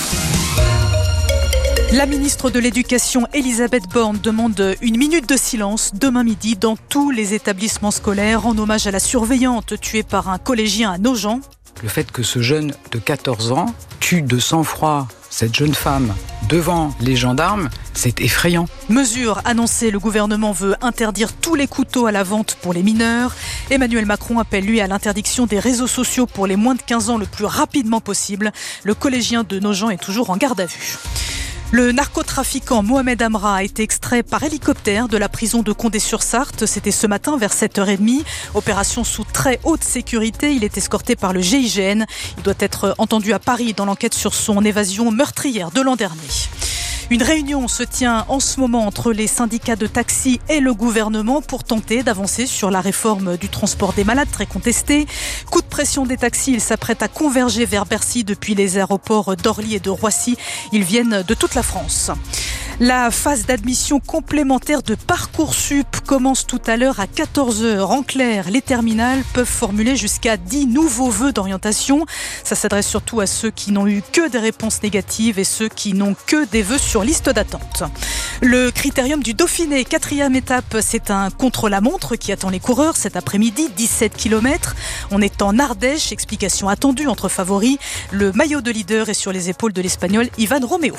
La ministre de l'Éducation, Elisabeth Borne, demande une minute de silence demain midi dans tous les établissements scolaires en hommage à la surveillante tuée par un collégien à Nogent. Le fait que ce jeune de quatorze ans tue de sang-froid cette jeune femme devant les gendarmes, c'est effrayant. Mesure annoncée, le gouvernement veut interdire tous les couteaux à la vente pour les mineurs. Emmanuel Macron appelle lui à l'interdiction des réseaux sociaux pour les moins de quinze ans le plus rapidement possible. Le collégien de Nogent est toujours en garde à vue. Le narcotrafiquant Mohamed Amra a été extrait par hélicoptère de la prison de Condé-sur-Sarthe. C'était ce matin vers sept heures trente. Opération sous très haute sécurité. Il est escorté par le G I G N. Il doit être entendu à Paris dans l'enquête sur son évasion meurtrière de l'an dernier. Une réunion se tient en ce moment entre les syndicats de taxi et le gouvernement pour tenter d'avancer sur la réforme du transport des malades très contestée. Coup de pression des taxis, ils s'apprêtent à converger vers Bercy depuis les aéroports d'Orly et de Roissy. Ils viennent de toute la France. La phase d'admission complémentaire de Parcoursup commence tout à l'heure à quatorze heures. En clair, les terminales peuvent formuler jusqu'à dix nouveaux vœux d'orientation. Ça s'adresse surtout à ceux qui n'ont eu que des réponses négatives et ceux qui n'ont que des vœux sur liste d'attente. Le critérium du Dauphiné, quatrième étape, c'est un contre-la-montre qui attend les coureurs cet après-midi, dix-sept kilomètres. On est en Ardèche, explication attendue entre favoris. Le maillot de leader est sur les épaules de l'Espagnol Ivan Romeo.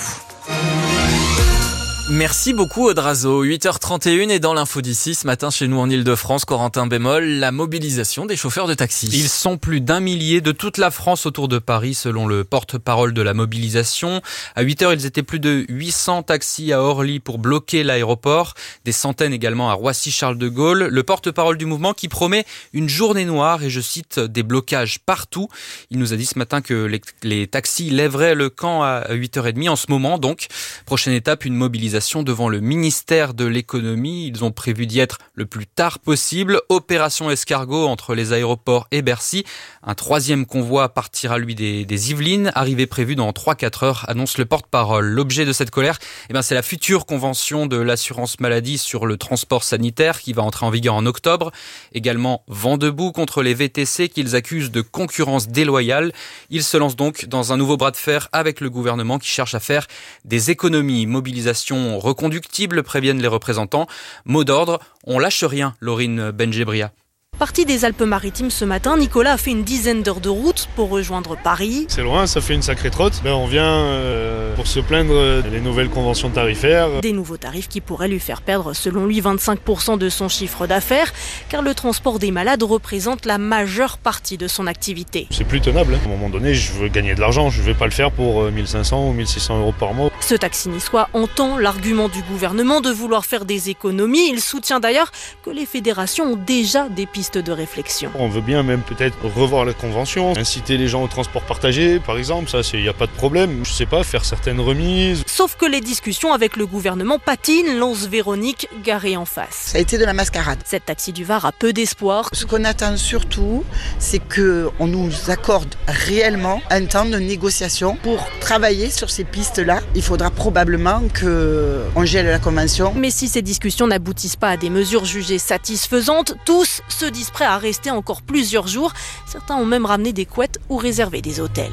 Merci beaucoup Audrazo. huit heures trente et une et dans l'info d'ici ce matin chez nous en Ile-de-France, Corentin Bémol, la mobilisation des chauffeurs de taxi. Ils sont plus d'un millier de toute la France autour de Paris selon le porte-parole de la mobilisation. À huit heures, ils étaient plus de huit cents taxis à Orly pour bloquer l'aéroport, des centaines également à Roissy-Charles de Gaulle. Le porte-parole du mouvement qui promet une journée noire et je cite des blocages partout. Il nous a dit ce matin que les, les taxis lèveraient le camp à huit heures trente en ce moment donc. Prochaine étape, une mobilisation devant le ministère de l'économie. Ils ont prévu d'y être le plus tard possible. Opération escargot entre les aéroports et Bercy. Un troisième convoi partira lui des, des Yvelines. Arrivée prévue dans trois à quatre heures, annonce le porte-parole. L'objet de cette colère, eh ben, c'est la future convention de l'assurance maladie sur le transport sanitaire qui va entrer en vigueur en octobre. Également vent debout contre les V T C qu'ils accusent de concurrence déloyale. Ils se lancent donc dans un nouveau bras de fer avec le gouvernement qui cherche à faire des économies. Mobilisation reconductible, préviennent les représentants. Mot d'ordre, on lâche rien, Laurine Benjebria. Parti des Alpes-Maritimes ce matin, Nicolas a fait une dizaine d'heures de route pour rejoindre Paris. C'est loin, ça fait une sacrée trotte. Ben, on vient euh, pour se plaindre des nouvelles conventions tarifaires. Des nouveaux tarifs qui pourraient lui faire perdre, selon lui, vingt-cinq pour cent de son chiffre d'affaires, car le transport des malades représente la majeure partie de son activité. C'est plus tenable. À un moment donné, je veux gagner de l'argent. Je ne vais pas le faire pour mille cinq cents ou mille six cents euros par mois. Ce taxi niçois entend l'argument du gouvernement de vouloir faire des économies. Il soutient d'ailleurs que les fédérations ont déjà des pistes de réflexion. On veut bien même peut-être revoir la convention, inciter les gens au transport partagé par exemple, ça il n'y a pas de problème, je sais pas, faire certaines remises. Sauf que les discussions avec le gouvernement patinent, lance Véronique, garée en face. Ça a été de la mascarade. Cette taxi du Var a peu d'espoir. Ce qu'on attend surtout, c'est qu'on nous accorde réellement un temps de négociation pour travailler sur ces pistes-là. Il faudra probablement qu'on gèle la convention. Mais si ces discussions n'aboutissent pas à des mesures jugées satisfaisantes, tous se disent prêts à rester encore plusieurs jours. Certains ont même ramené des couettes ou réservé des hôtels.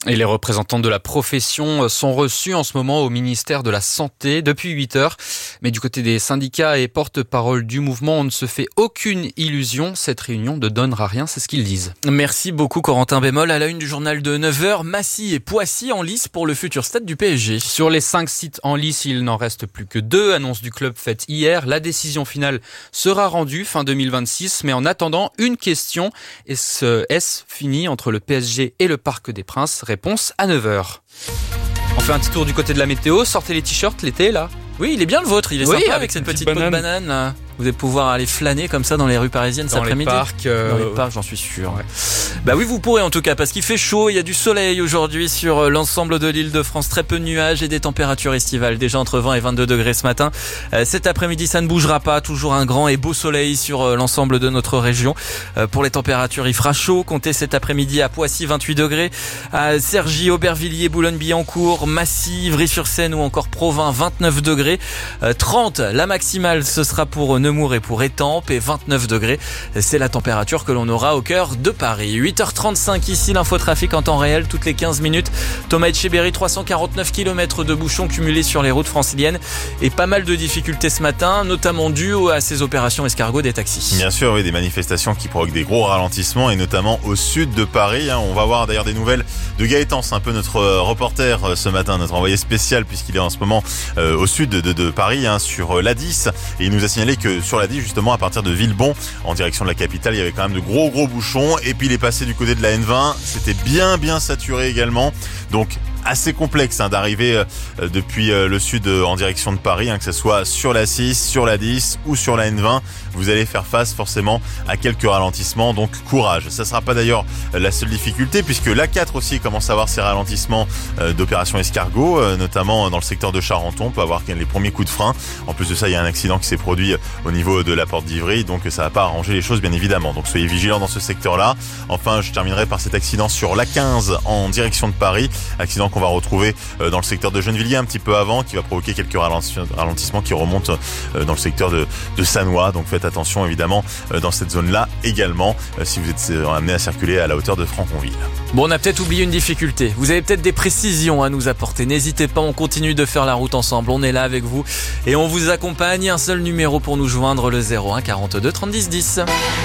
Et les représentants de la profession sont reçus en ce moment au ministère de la Santé depuis huit heures. Mais du côté des syndicats et porte-parole du mouvement, on ne se fait aucune illusion. Cette réunion ne donnera rien, c'est ce qu'ils disent. Merci beaucoup Corentin Bémol. À la une du journal de neuf heures, Massy et Poissy en lice pour le futur stade du P S G. Sur les cinq sites en lice, il n'en reste plus que deux. Annonce du club faite hier. La décision finale sera rendue fin deux mille vingt-six. Mais en attendant, une question. Est-ce, est-ce fini entre le P S G et le Parc des Princes ? Réponse à neuf heures. On fait un petit tour du côté de la météo. Sortez les t-shirts l'été là. Oui, il est bien le vôtre. Il est oui, sympa avec, avec cette petite, petite peau de banane là. Vous allez pouvoir aller flâner comme ça dans les rues parisiennes cet après-midi. Dans les parcs. Euh... Dans les parcs, j'en suis sûr. Ouais. Bah oui, vous pourrez en tout cas parce qu'il fait chaud. Il y a du soleil aujourd'hui sur l'ensemble de l'île de France. Très peu de nuages et des températures estivales. Déjà entre vingt et vingt-deux degrés ce matin. Euh, cet après-midi, ça ne bougera pas. Toujours un grand et beau soleil sur l'ensemble de notre région. Euh, pour les températures, il fera chaud. Comptez cet après-midi à Poissy, vingt-huit degrés. À Cergy, Aubervilliers, Boulogne-Billancourt, Massy, Ivry-sur-Seine ou encore Provins, vingt-neuf degrés. Euh, trente, la maximale, ce sera pour Nemours et pour Étampes et vingt-neuf degrés. C'est la température que l'on aura au cœur de Paris. huit heures trente-cinq ici, l'infotrafic en temps réel toutes les quinze minutes. Thomas Etcheberry, trois cent quarante-neuf kilomètres de bouchons cumulés sur les routes franciliennes et pas mal de difficultés ce matin, notamment dues à ces opérations escargot des taxis. Bien sûr, oui, des manifestations qui provoquent des gros ralentissements et notamment au sud de Paris. On va voir d'ailleurs des nouvelles de Gaëtan, c'est un peu notre reporter ce matin, notre envoyé spécial puisqu'il est en ce moment euh, au sud de, de, de Paris, hein, sur l'A dix, et il nous a signalé que sur l'A dix, justement à partir de Villebon en direction de la capitale, il y avait quand même de gros gros bouchons, et puis il est passé du côté de la N vingt, c'était bien bien saturé également, donc assez complexe hein, d'arriver euh, depuis euh, le sud euh, en direction de Paris, hein, que ce soit sur la six, sur la dix ou sur la N vingt, vous allez faire face forcément à quelques ralentissements, donc courage. Ça sera pas d'ailleurs la seule difficulté puisque l'A quatre aussi commence à avoir ses ralentissements euh, d'opération escargot, euh, notamment dans le secteur de Charenton, on peut avoir les premiers coups de frein. En plus de ça, il y a un accident qui s'est produit au niveau de la porte d'Ivry, donc ça va pas arranger les choses bien évidemment, donc soyez vigilants dans ce secteur-là. Enfin, je terminerai par cet accident sur l'A quinze en direction de Paris, accident qu'on va retrouver dans le secteur de Gennevilliers un petit peu avant, qui va provoquer quelques ralentissements qui remontent dans le secteur de, de Sannois. Donc faites attention évidemment dans cette zone-là également si vous êtes amené à circuler à la hauteur de Franconville. Bon, on a peut-être oublié une difficulté. Vous avez peut-être des précisions à nous apporter. N'hésitez pas, on continue de faire la route ensemble. On est là avec vous et on vous accompagne. Un seul numéro pour nous joindre, le zéro un quarante-deux trente-dix dix.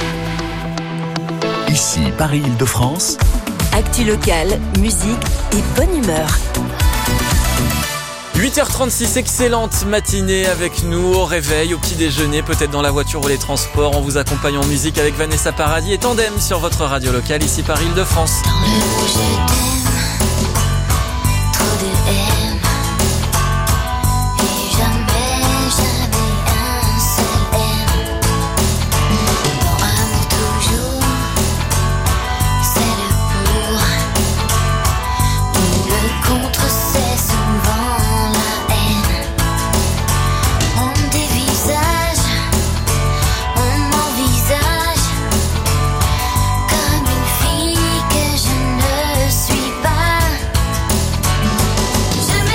Ici Paris-Île-de-France. Actu locale, musique et bonne humeur. huit heures trente-six, excellente matinée avec nous au réveil, au petit déjeuner, peut-être dans la voiture ou les transports. On vous accompagne en musique avec Vanessa Paradis et Tandem sur votre radio locale, ici Paris-Île-de-France. Dans le rouge, je t'aime, trop de haine, et jamais, jamais un seul haine. Mon amour toujours, c'est le pour, ou le contre, c'est souvent la haine. On me dévisage, on m'envisage comme une fille que je ne suis pas. Je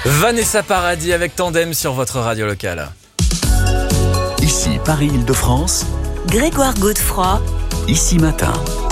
Vanessa Paradis avec Tandem sur votre radio locale. Ici Paris-Île-de-France, Grégoire Godefroy, Ici Matin.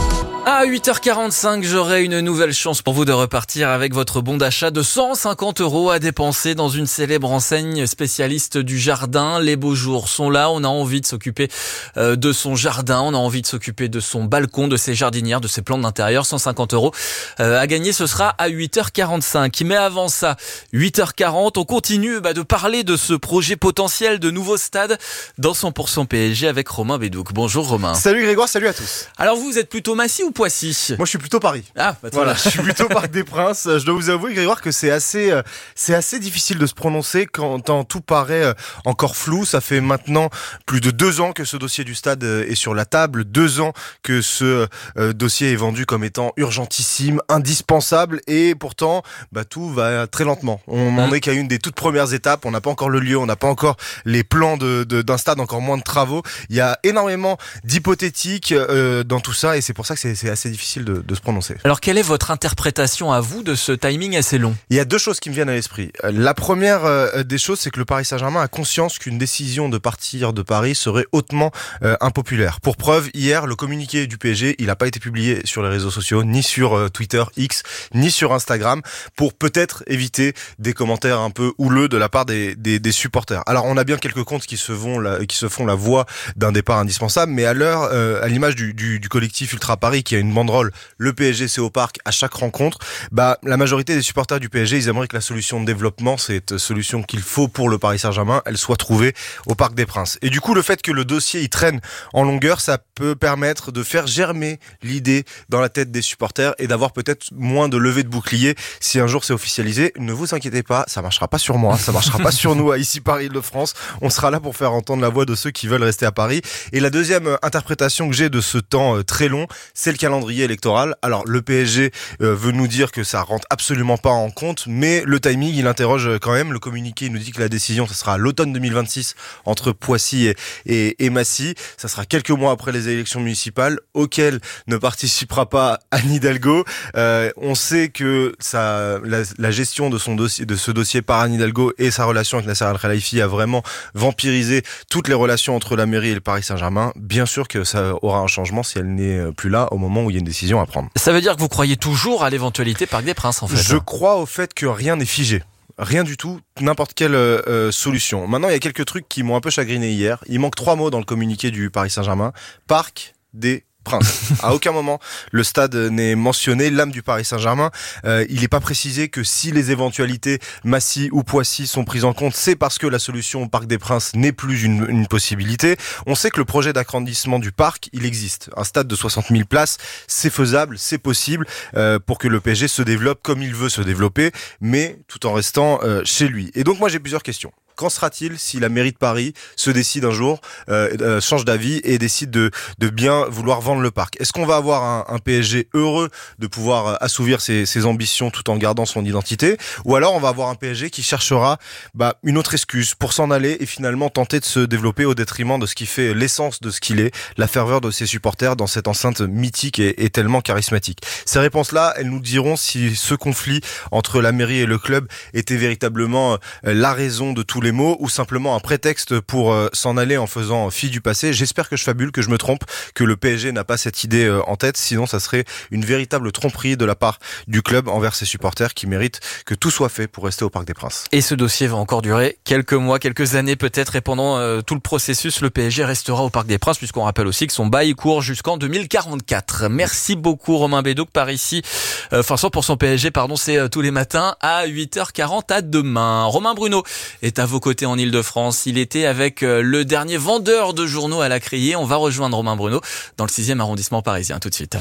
À huit heures quarante-cinq, j'aurai une nouvelle chance pour vous de repartir avec votre bon d'achat de cent cinquante euros à dépenser dans une célèbre enseigne spécialiste du jardin. Les beaux jours sont là, on a envie de s'occuper de son jardin, on a envie de s'occuper de son balcon, de ses jardinières, de ses plantes d'intérieur. cent cinquante euros à gagner, ce sera à huit heures quarante-cinq. Mais avant ça, huit heures quarante, on continue bah, de parler de ce projet potentiel de nouveau stade dans cent pour cent P S G avec Romain Bédouc. Bonjour Romain. Salut Grégoire, salut à tous. Alors vous, vous êtes plutôt Massy ou Poissy? Moi je suis plutôt Paris. Ah, bah, voilà, je suis plutôt Parc des Princes. Je dois vous avouer Grégoire que c'est assez, euh, c'est assez difficile de se prononcer quand, quand tout paraît euh, encore flou. Ça fait maintenant plus de deux ans que ce dossier du stade euh, est sur la table, deux ans que ce euh, dossier est vendu comme étant urgentissime, indispensable, et pourtant bah, tout va très lentement. On n'en est qu'à une des toutes premières étapes. On n'a pas encore le lieu, on n'a pas encore les plans de, de, d'un stade, encore moins de travaux. Il y a énormément d'hypothétiques euh, dans tout ça, et c'est pour ça que c'est c'est assez difficile de, de se prononcer. Alors quelle est votre interprétation à vous de ce timing assez long? Il y a deux choses qui me viennent à l'esprit. La première euh, des choses, c'est que le Paris Saint-Germain a conscience qu'une décision de partir de Paris serait hautement euh, impopulaire. Pour preuve, hier, le communiqué du P S G, il n'a pas été publié sur les réseaux sociaux, ni sur euh, Twitter, X, ni sur Instagram, pour peut-être éviter des commentaires un peu houleux de la part des, des, des supporters. Alors on a bien quelques comptes qui se font la, qui se font la voix d'un départ indispensable, mais à l'heure, euh, à l'image du, du, du collectif Ultra Paris, qui a une banderole, le P S G c'est au parc à chaque rencontre, bah la majorité des supporters du P S G, ils aimeraient que la solution de développement, cette solution qu'il faut pour le Paris Saint-Germain, elle soit trouvée au Parc des Princes. Et du coup, le fait que le dossier il traîne en longueur, ça peut permettre de faire germer l'idée dans la tête des supporters et d'avoir peut-être moins de levée de bouclier si un jour c'est officialisé. Ne vous inquiétez pas, ça marchera pas sur moi, ça marchera pas sur nous à ici Paris-Île-de-France. On sera là pour faire entendre la voix de ceux qui veulent rester à Paris. Et la deuxième interprétation que j'ai de ce temps très long, c'est le calendrier électoral. Alors le P S G euh, veut nous dire que ça rentre absolument pas en compte, mais le timing il interroge quand même. Le communiqué il nous dit que la décision ça sera à l'automne deux mille vingt-six entre Poissy et, et, et Massy. Ça sera quelques mois après les élections municipales auxquelles ne participera pas Anne Hidalgo. Euh, on sait que ça, la, la gestion de son dossier, de ce dossier par Anne Hidalgo et sa relation avec Nasser Al-Khelaifi a vraiment vampirisé toutes les relations entre la mairie et le Paris Saint-Germain. Bien sûr que ça aura un changement si elle n'est plus là au moment où il y a une décision à prendre. Ça veut dire que vous croyez toujours à l'éventualité Parc des Princes en fait? Je crois au fait que rien n'est figé. Rien du tout, n'importe quelle euh, solution. Maintenant, il y a quelques trucs qui m'ont un peu chagriné hier. Il manque trois mots dans le communiqué du Paris Saint-Germain. Parc des Princes. À aucun moment le stade n'est mentionné, l'âme du Paris Saint-Germain. Euh, il n'est pas précisé que si les éventualités Massy ou Poissy sont prises en compte, c'est parce que la solution au Parc des Princes n'est plus une, une possibilité. On sait que le projet d'agrandissement du parc, il existe. Un stade de soixante mille places, c'est faisable, c'est possible euh, pour que le P S G se développe comme il veut se développer, mais tout en restant euh, chez lui. Et donc moi j'ai plusieurs questions. Qu'en sera-t-il si la mairie de Paris se décide un jour, euh, euh, change d'avis et décide de, de bien vouloir vendre le parc? Est-ce qu'on va avoir un, un P S G heureux de pouvoir assouvir ses, ses ambitions tout en gardant son identité? Ou alors on va avoir un P S G qui cherchera bah, une autre excuse pour s'en aller et finalement tenter de se développer au détriment de ce qui fait l'essence de ce qu'il est, la ferveur de ses supporters dans cette enceinte mythique et, et tellement charismatique? Ces réponses-là, elles nous diront si ce conflit entre la mairie et le club était véritablement euh, la raison de tout les mots ou simplement un prétexte pour euh, s'en aller en faisant fi du passé. J'espère que je fabule, que je me trompe, que le P S G n'a pas cette idée euh, en tête, sinon ça serait une véritable tromperie de la part du club envers ses supporters qui méritent que tout soit fait pour rester au Parc des Princes. Et ce dossier va encore durer quelques mois, quelques années peut-être, et pendant euh, tout le processus, le P S G restera au Parc des Princes, puisqu'on rappelle aussi que son bail court jusqu'en deux mille quarante-quatre. Merci beaucoup Romain Bédouc par ici. Euh, enfin cent pour cent P S G, pardon, c'est euh, tous les matins à huit heures quarante. À demain. Romain Bruno est à vos côtés en Ile-de-France. Il était avec le dernier vendeur de journaux à la Criée. On va rejoindre Romain Bruno dans le sixième arrondissement parisien. Tout de suite.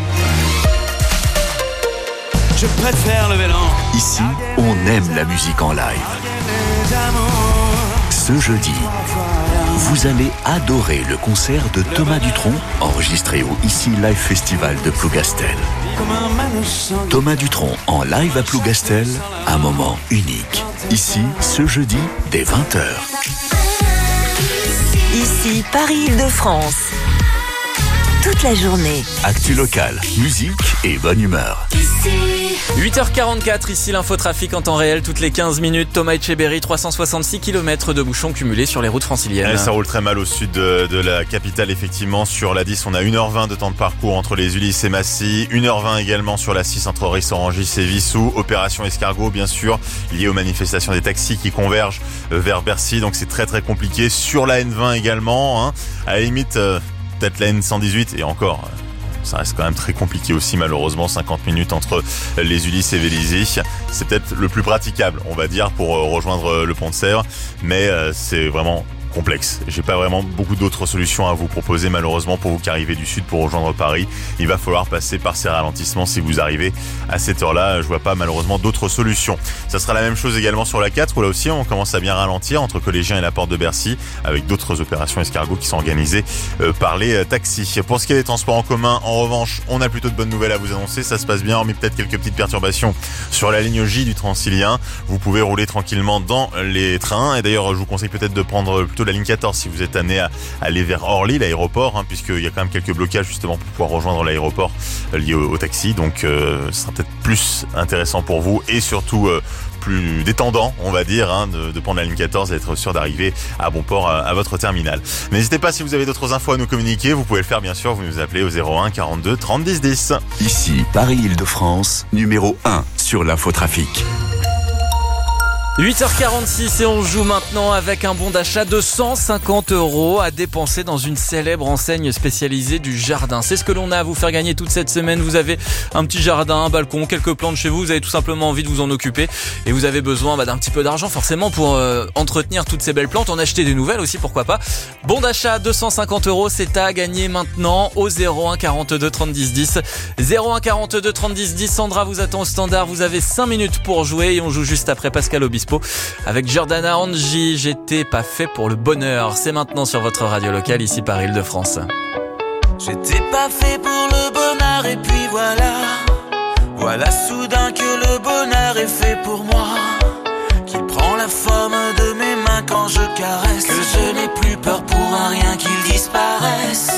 Je préfère le vélo. Ici, on aime la musique en live. Ce jeudi, vous allez adorer le concert de Thomas Dutronc, enregistré au Ici Live Festival de Plougastel. Thomas Dutronc en live à Plougastel, un moment unique. Ici, ce jeudi, dès vingt heures. Ici Paris-Île-de-France. Toute toute la journée. Actu locale, musique et bonne humeur. huit heures quarante-quatre, ici l'infotrafic en temps réel, toutes les quinze minutes. Thomas Etcheberry, trois cent soixante-six kilomètres de bouchons cumulés sur les routes franciliennes. Et ça roule très mal au sud de, de la capitale, effectivement. Sur la dix, on a une heure vingt de temps de parcours entre les Ulysses et Massy. une heure vingt également sur la six entre Ris-Orangis et Vissou. Opération Escargot, bien sûr, liée aux manifestations des taxis qui convergent vers Bercy. Donc c'est très très compliqué. Sur la N vingt également, hein. À la limite, euh, peut-être la N cent dix-huit et encore... Euh, ça reste quand même très compliqué aussi, malheureusement. cinquante minutes entre les Ulysses et Vélizy. C'est peut-être le plus praticable, on va dire, pour rejoindre le pont de Sèvres. Mais euh, c'est vraiment complexe. J'ai pas vraiment beaucoup d'autres solutions à vous proposer, malheureusement, pour vous qui arrivez du sud pour rejoindre Paris. Il va falloir passer par ces ralentissements si vous arrivez à cette heure-là. Je vois pas malheureusement d'autres solutions. Ça sera la même chose également sur la quatre, où là aussi on commence à bien ralentir entre Collégien et la porte de Bercy, avec d'autres opérations escargots qui sont organisées euh, par les taxis. Pour ce qui est des transports en commun, en revanche, on a plutôt de bonnes nouvelles à vous annoncer. Ça se passe bien, hormis peut-être quelques petites perturbations sur la ligne J du Transilien. Vous pouvez rouler tranquillement dans les trains. Et d'ailleurs, je vous conseille peut-être de prendre plutôt la ligne quatorze si vous êtes amené à aller vers Orly, l'aéroport, hein, puisqu'il y a quand même quelques blocages justement pour pouvoir rejoindre l'aéroport euh, lié au, au taxi. Donc euh, ce sera peut-être plus intéressant pour vous et surtout euh, plus détendant, on va dire, hein, de, de prendre la ligne quatorze et être sûr d'arriver à bon port à, à votre terminal. N'hésitez pas, si vous avez d'autres infos à nous communiquer, vous pouvez le faire bien sûr, vous nous appelez au zéro un quarante-deux trente dix dix. Ici, Paris-Île-de-France, numéro un sur l'infotrafic. huit heures quarante-six et on joue maintenant avec un bon d'achat de cent cinquante euros à dépenser dans une célèbre enseigne spécialisée du jardin. C'est ce que l'on a à vous faire gagner toute cette semaine. Vous avez un petit jardin, un balcon, quelques plantes chez vous. Vous avez tout simplement envie de vous en occuper et vous avez besoin bah, d'un petit peu d'argent forcément pour euh, entretenir toutes ces belles plantes, en acheter des nouvelles aussi, pourquoi pas. Bon d'achat deux cent cinquante euros, c'est à gagner maintenant au zéro un quarante-deux trente dix dix. zéro un quarante-deux trente dix dix. Sandra vous attend au standard. Vous avez cinq minutes pour jouer et on joue juste après Pascal Obispo avec Jordana Angie. J'étais pas fait pour le bonheur. C'est maintenant sur votre radio locale, ici par Île-de-France. J'étais pas fait pour le bonheur et puis voilà. Voilà soudain que le bonheur est fait pour moi, qui prend la forme de mes mains quand je caresse, que je n'ai plus peur pour un rien qu'il disparaisse.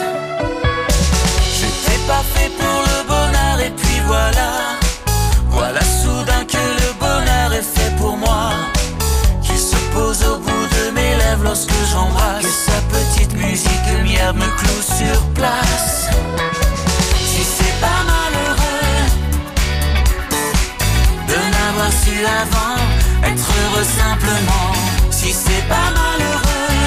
J'étais pas fait pour le bonheur et puis voilà. Voilà soudain que le bonheur est fait pour moi, qui se pose au bout de mes lèvres lorsque j'embrasse, que sa petite musique lumière me cloue sur place. Si c'est pas malheureux de n'avoir su avant être heureux simplement, si c'est pas malheureux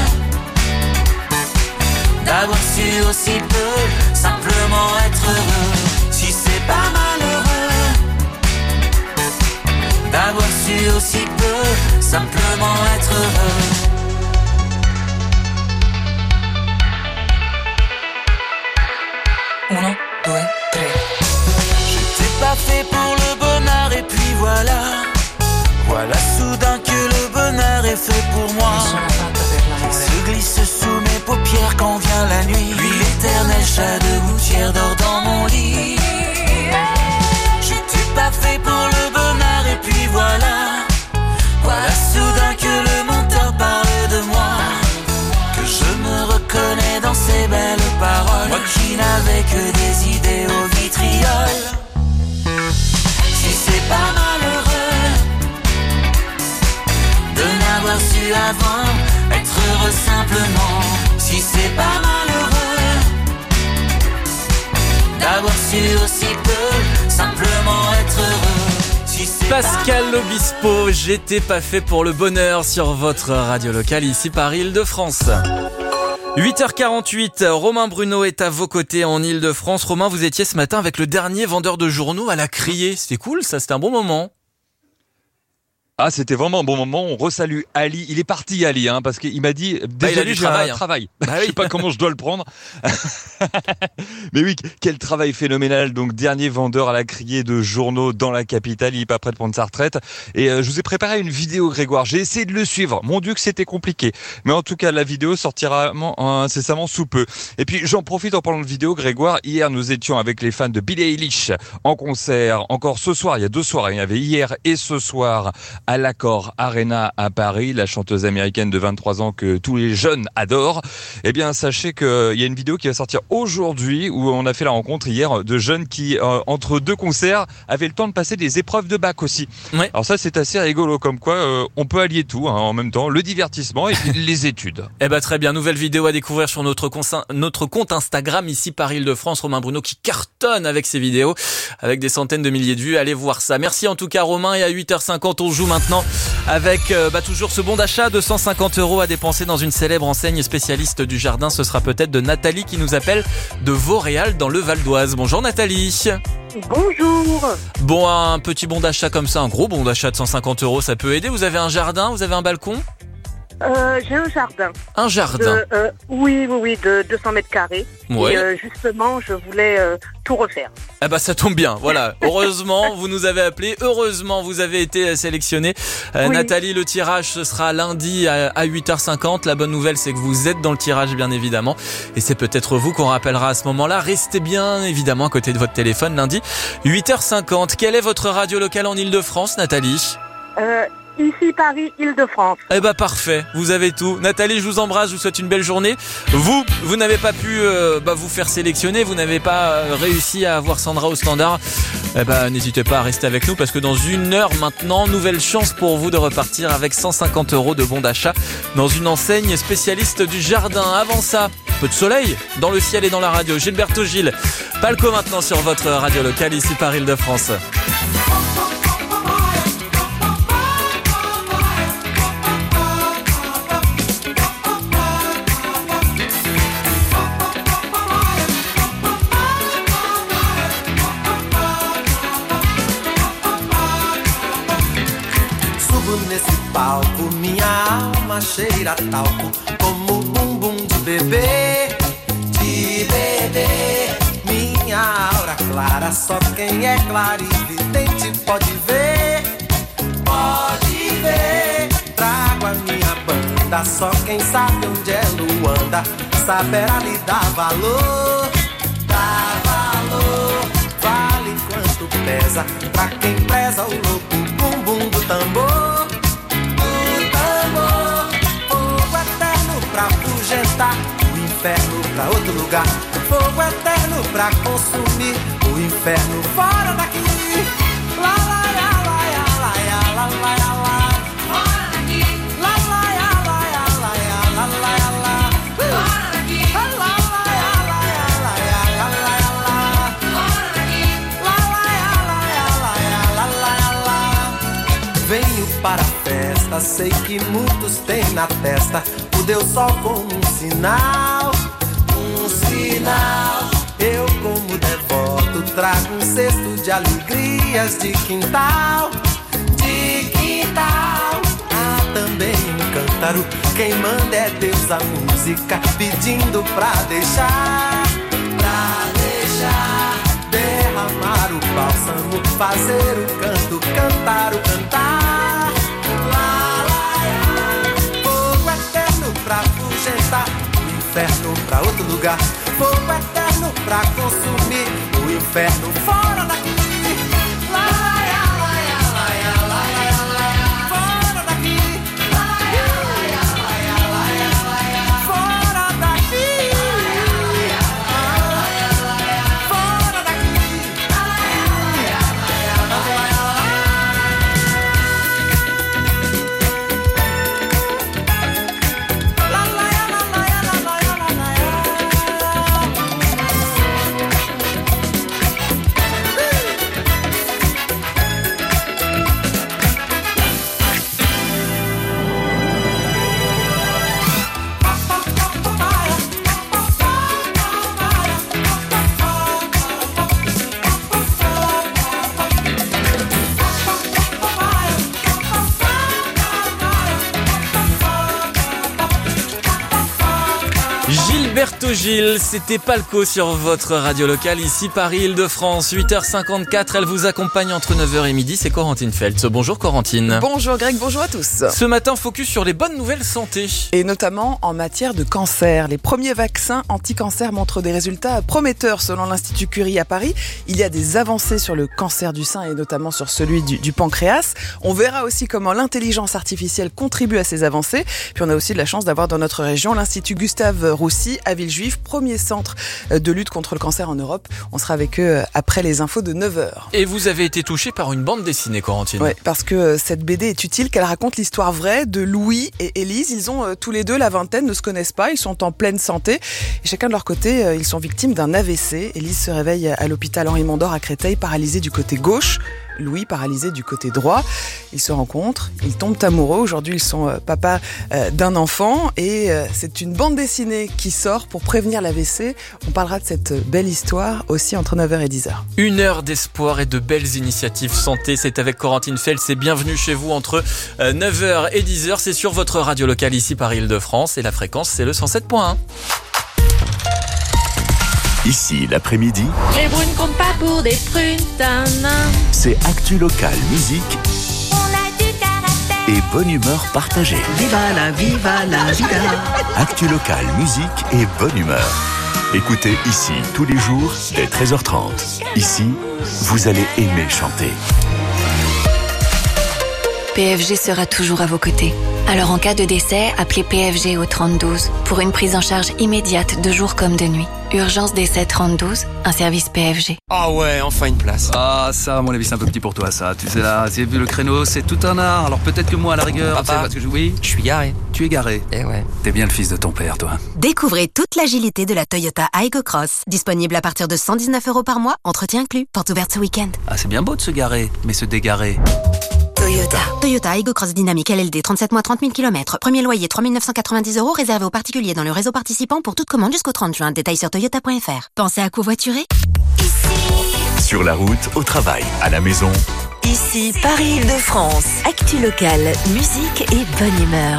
d'avoir su aussi peu simplement être heureux, si c'est pas malheureux d'avoir su aussi peu simplement être heureux. Uno, deux, tres. J'étais pas fait pour le bonheur et puis voilà. Voilà soudain que le bonheur est fait pour moi, qui se glisse sous mes paupières quand vient la nuit. Lui l'éternel chat de gouttière dort dans mon lit. J'étais pas fait pour le bonheur et puis voilà. Voilà soudain que le monteur parle de moi, que je me reconnais dans ses belles paroles, moi qui n'avais que des idées au vitriol. Si c'est pas malheureux de n'avoir su avant être heureux simplement, si c'est pas malheureux d'avoir su aussi peu simplement être heureux. Pascal Obispo, j'étais pas fait pour le bonheur sur votre radio locale, ici par Île-de-France. huit heures quarante-huit, Romain Bruno est à vos côtés en Île-de-France. Romain, vous étiez ce matin avec le dernier vendeur de journaux à la Criée. C'était cool, ça, c'était un bon moment. Ah, c'était vraiment un bon moment. On resalue Ali. Il est parti, Ali, hein, parce qu'il m'a dit, bah, désolé, j'ai travail, un hein. travail. Bah je oui. sais pas comment je dois le prendre. Mais oui, quel travail phénoménal. Donc, dernier vendeur à la Criée de journaux dans la capitale. Il est pas prêt de prendre sa retraite. Et euh, je vous ai préparé une vidéo, Grégoire. J'ai essayé de le suivre. Mon Dieu, que c'était compliqué. Mais en tout cas, la vidéo sortira incessamment sous peu. Et puis, j'en profite en parlant de vidéo, Grégoire. Hier, nous étions avec les fans de Billie Eilish en concert. Encore ce soir, il y a deux soirs. Il y avait hier et ce soir à l'Accor Arena à Paris, la chanteuse américaine de vingt-trois ans que tous les jeunes adorent. Eh bien, sachez qu'il y a une vidéo qui va sortir aujourd'hui où on a fait la rencontre hier de jeunes qui, euh, entre deux concerts, avaient le temps de passer des épreuves de bac aussi. Ouais. Alors ça, c'est assez rigolo, comme quoi euh, on peut allier tout hein, en même temps, le divertissement et puis les études. Eh ben très bien, nouvelle vidéo à découvrir sur notre, consa- notre compte Instagram ici par Île-de-France. Romain Bruno qui cartonne avec ses vidéos, avec des centaines de milliers de vues. Allez voir ça. Merci en tout cas Romain, et à huit heures cinquante, on joue maintenant avec euh, bah, toujours ce bon d'achat de cent cinquante euros à dépenser dans une célèbre enseigne spécialiste du jardin. Ce sera peut-être de Nathalie qui nous appelle de Vauréal dans le Val d'Oise. Bonjour Nathalie. Bonjour. Bon, un petit bon d'achat comme ça, un gros bon d'achat de cent cinquante euros, ça peut aider. Vous avez un jardin, vous avez un balcon ? Euh, j'ai un jardin. Un jardin de, euh, Oui, oui, oui, de deux cents mètres carrés. Ouais. Et euh, justement, je voulais euh, tout refaire. Ah bah ça tombe bien, voilà. Heureusement, vous nous avez appelé. Heureusement, vous avez été sélectionné. Euh, Oui. Nathalie, le tirage, ce sera lundi à, à huit heures cinquante. La bonne nouvelle, c'est que vous êtes dans le tirage, bien évidemment. Et c'est peut-être vous qu'on rappellera à ce moment-là. Restez bien, évidemment, à côté de votre téléphone lundi, huit heures cinquante. Quelle est votre radio locale en Île-de-France, Nathalie ? Euh, ici, Paris, Île-de-France. Eh bah parfait, vous avez tout. Nathalie, je vous embrasse, je vous souhaite une belle journée. Vous, vous n'avez pas pu euh, bah, vous faire sélectionner, vous n'avez pas euh, réussi à avoir Sandra au standard. Eh bah n'hésitez pas à rester avec nous parce que dans une heure maintenant, nouvelle chance pour vous de repartir avec cent cinquante euros de bons d'achat dans une enseigne spécialiste du jardin. Avant ça, peu de soleil dans le ciel et dans la radio. Gilberto Gil, Palco maintenant sur votre radio locale ici par Île-de-France. Nesse palco, minha alma cheira talco, como bumbum de bebê, de bebê. Minha aura clara, só quem é clarividente pode ver, pode ver. Trago a minha banda, só quem sabe onde é Luanda saberá lhe dar valor, dar valor. Vale quanto pesa pra quem preza o louco bumbum do tambor. Pra afugentar o inferno pra outro lugar. Fogo eterno pra consumir o inferno fora daqui. Lá, lá, lá, lá, lá, lá, lá, lá, lá. Fora daqui. Lá, lá, lá, lá, lá, lá, lá, lá. Fora daqui. Lá, lá, lá, lá, lá, lá, lá, lá. Fora daqui. Lá, lá, lá, lá, lá, lá, lá. Venho para a festa, sei que muitos têm na testa o Deus Sol como um sinal, um sinal. Eu como devoto trago um cesto de alegrias de quintal, de quintal. Há também um cântaro, quem manda é Deus a música, pedindo pra deixar, pra deixar derramar o bálsamo, fazer o canto, cantar o cantar. Pra afugentar o inferno pra outro lugar. Fogo eterno pra consumir o inferno fora daqui. Lá, lá, lá, lá, lá, lá, lá. Fora daqui. Lá, lá, lá, lá, lá, lá. Fora daqui. Fora daqui. Artogil, c'était Palco sur votre radio locale, ici Paris-Île-de-France. huit heures cinquante-quatre, elle vous accompagne entre neuf heures et midi, c'est Corentine Feltz. Bonjour Corentine. Bonjour Greg, bonjour à tous. Ce matin, focus sur les bonnes nouvelles santé. Et notamment en matière de cancer. Les premiers vaccins anti-cancer montrent des résultats prometteurs selon l'Institut Curie à Paris. Il y a des avancées sur le cancer du sein et notamment sur celui du, du pancréas. On verra aussi comment l'intelligence artificielle contribue à ces avancées. Puis on a aussi de la chance d'avoir dans notre région l'Institut Gustave Roussy à Villejuif, premier centre de lutte contre le cancer en Europe. On sera avec eux après les infos de neuf heures. Et vous avez été touché par une bande dessinée, Corentine. Oui, parce que cette B D est utile, qu'elle raconte l'histoire vraie de Louis et Élise. Ils ont euh, tous les deux la vingtaine, ne se connaissent pas, ils sont en pleine santé. Et chacun de leur côté, euh, ils sont victimes d'un A V C. Élise se réveille à l'hôpital Henri Mondor à Créteil, paralysée du côté gauche. Louis paralysé du côté droit. Ils se rencontrent, ils tombent amoureux. Aujourd'hui, ils sont euh, papa euh, d'un enfant et euh, c'est une bande dessinée qui sort pour prévenir l'A V C. On parlera de cette belle histoire aussi entre neuf heures et dix heures. Une heure d'espoir et de belles initiatives santé. C'est avec Corentine Feltz et bienvenue chez vous entre euh, neuf heures et dix heures. C'est sur votre radio locale ici Paris-Île-de-France et la fréquence c'est le cent sept point un. Ici, l'après-midi, Les brunes comptent pas pour des prunes, tanin. c'est Actu Local Musique On a du caractère. et bonne humeur partagée. Viva la, viva la vida. Actu Local Musique et bonne humeur. Écoutez ici tous les jours dès treize heures trente. Ici, vous allez aimer chanter. P F G sera toujours à vos côtés. Alors en cas de décès, appelez P F G au trente douze pour une prise en charge immédiate de jour comme de nuit. Urgence décès trente douze, un service P F G. Ah ouais, enfin une place. Ah ça, à mon avis, c'est un peu petit pour toi ça. Tu sais là, c'est vu le créneau, c'est tout un art. Alors peut-être que moi à la rigueur, tu sais, parce que je, oui, je suis garé. Tu es garé. Eh ouais. T'es bien le fils de ton père, toi. Découvrez toute l'agilité de la Toyota Aygo Cross. Disponible à partir de cent dix-neuf euros par mois, entretien inclus. Porte ouverte ce week-end. Ah c'est bien beau de se garer, mais se dégarer. Toyota. Toyota Aygo Cross Dynamique L L D, trente-sept mois, trente mille kilomètres. Premier loyer trois mille neuf cent quatre-vingt-dix euros, réservé aux particuliers dans le réseau participant pour toute commande jusqu'au trente juin. Détails sur toyota point f r. Pensez à covoiturer? Sur la route, au travail, à la maison. Ici Paris-Île-de-France. Actu locale, musique et bonne humeur.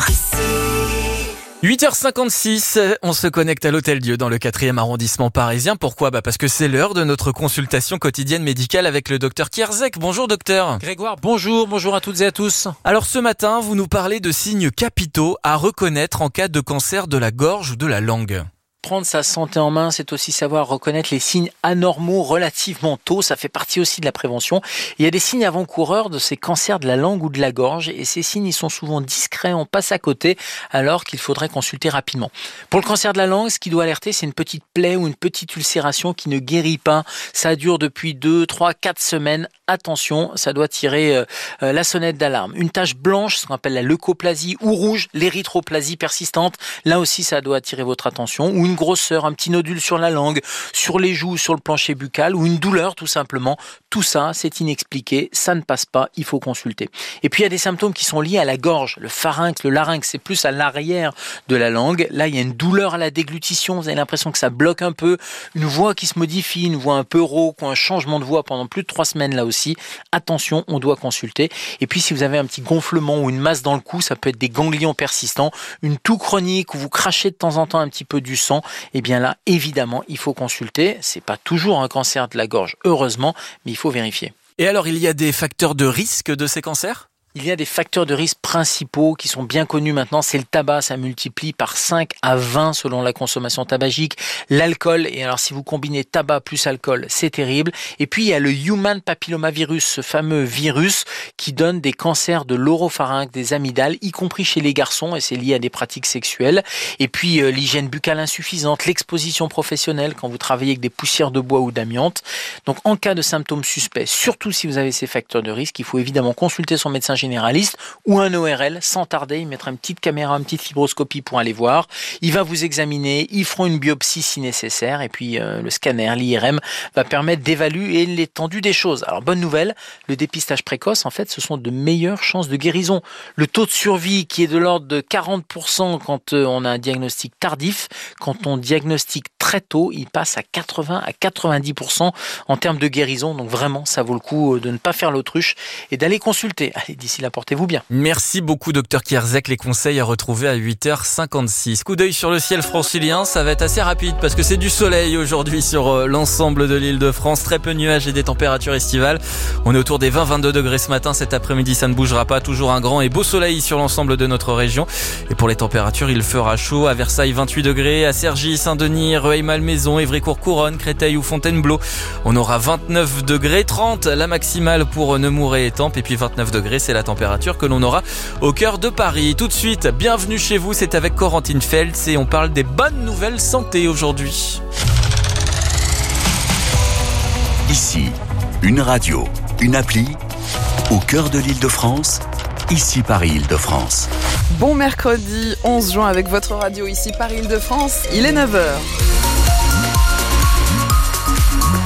huit heures cinquante-six, on se connecte à l'Hôtel Dieu dans le quatrième arrondissement parisien. Pourquoi ? Bah parce que c'est l'heure de notre consultation quotidienne médicale avec le docteur Kierzek. Bonjour docteur. Grégoire, bonjour, bonjour à toutes et à tous. Alors ce matin, vous nous parlez de signes capitaux à reconnaître en cas de cancer de la gorge ou de la langue. Prendre sa santé en main, c'est aussi savoir reconnaître les signes anormaux relativement tôt. Ça fait partie aussi de la prévention. Il y a des signes avant-coureurs de ces cancers de la langue ou de la gorge. Et ces signes, ils sont souvent discrets, on passe à côté, alors qu'il faudrait consulter rapidement. Pour le cancer de la langue, ce qui doit alerter, c'est une petite plaie ou une petite ulcération qui ne guérit pas. Ça dure depuis deux, trois, quatre semaines. Attention, ça doit tirer euh, la sonnette d'alarme. Une tache blanche, ce qu'on appelle la leucoplasie, ou rouge, l'érythroplasie persistante. Là aussi, ça doit attirer votre attention. Ou une grosseur, un petit nodule sur la langue, sur les joues, sur le plancher buccal, ou une douleur tout simplement. Tout ça, c'est inexpliqué, ça ne passe pas, il faut consulter. Et puis il y a des symptômes qui sont liés à la gorge, le pharynx, le larynx, c'est plus à l'arrière de la langue. Là, il y a une douleur à la déglutition, vous avez l'impression que ça bloque un peu, une voix qui se modifie, une voix un peu rauque, ou un changement de voix pendant plus de trois semaines là aussi. Attention, on doit consulter. Et puis si vous avez un petit gonflement ou une masse dans le cou, ça peut être des ganglions persistants, une toux chronique où vous crachez de temps en temps un petit peu du sang, et bien là, évidemment, il faut consulter. C'est pas toujours un cancer de la gorge, heureusement, mais il faut vérifier. Et alors, il y a des facteurs de risque de ces cancers ? Il y a des facteurs de risque principaux qui sont bien connus maintenant, c'est le tabac, ça multiplie par cinq à vingt selon la consommation tabagique, l'alcool, et alors si vous combinez tabac plus alcool, c'est terrible, et puis il y a le human papillomavirus, ce fameux virus qui donne des cancers de l'oropharynx, des amygdales, y compris chez les garçons, et c'est lié à des pratiques sexuelles, et puis euh, l'hygiène buccale insuffisante, l'exposition professionnelle quand vous travaillez avec des poussières de bois ou d'amiante. Donc en cas de symptômes suspects, surtout si vous avez ces facteurs de risque, il faut évidemment consulter son médecin généraliste ou un O R L sans tarder. Il mettra une petite caméra, une petite fibroscopie pour aller voir. Il va vous examiner, ils feront une biopsie si nécessaire et puis euh, le scanner, l'I R M va permettre d'évaluer l'étendue des choses. Alors bonne nouvelle, le dépistage précoce, en fait, ce sont de meilleures chances de guérison. Le taux de survie qui est de l'ordre de quarante pour cent quand euh, on a un diagnostic tardif, quand on diagnostique très tôt, il passe à quatre-vingts à quatre-vingt-dix pour cent en termes de guérison. Donc vraiment, ça vaut le coup de ne pas faire l'autruche et d'aller consulter. Allez, d'ici d'ici là, portez-vous bien. Merci beaucoup, docteur Kierzek. Les conseils à retrouver à huit heures cinquante-six. Coup d'œil sur le ciel francilien, ça va être assez rapide parce que c'est du soleil aujourd'hui sur l'ensemble de l'île de France. Très peu de nuages et des températures estivales. On est autour des vingt à vingt-deux degrés ce matin. Cet après-midi, ça ne bougera pas. Toujours un grand et beau soleil sur l'ensemble de notre région. Et pour les températures, il fera chaud. À Versailles, vingt-huit degrés. À Cergy, Saint-Denis, Rueil-Malmaison, Évry-Courcouronne, Créteil ou Fontainebleau, on aura vingt-neuf degrés. trente la maximale pour Nemours et Étampes. Et puis vingt-neuf degrés, c'est la température que l'on aura au cœur de Paris. Tout de suite, bienvenue chez vous. C'est avec Corentine Feltz et on parle des bonnes nouvelles santé aujourd'hui. Ici, une radio, une appli, au cœur de l'Île-de-France, ici Paris Île-de-France. Bon mercredi onze juin avec votre radio ici Paris Île-de-France, il est neuf heures.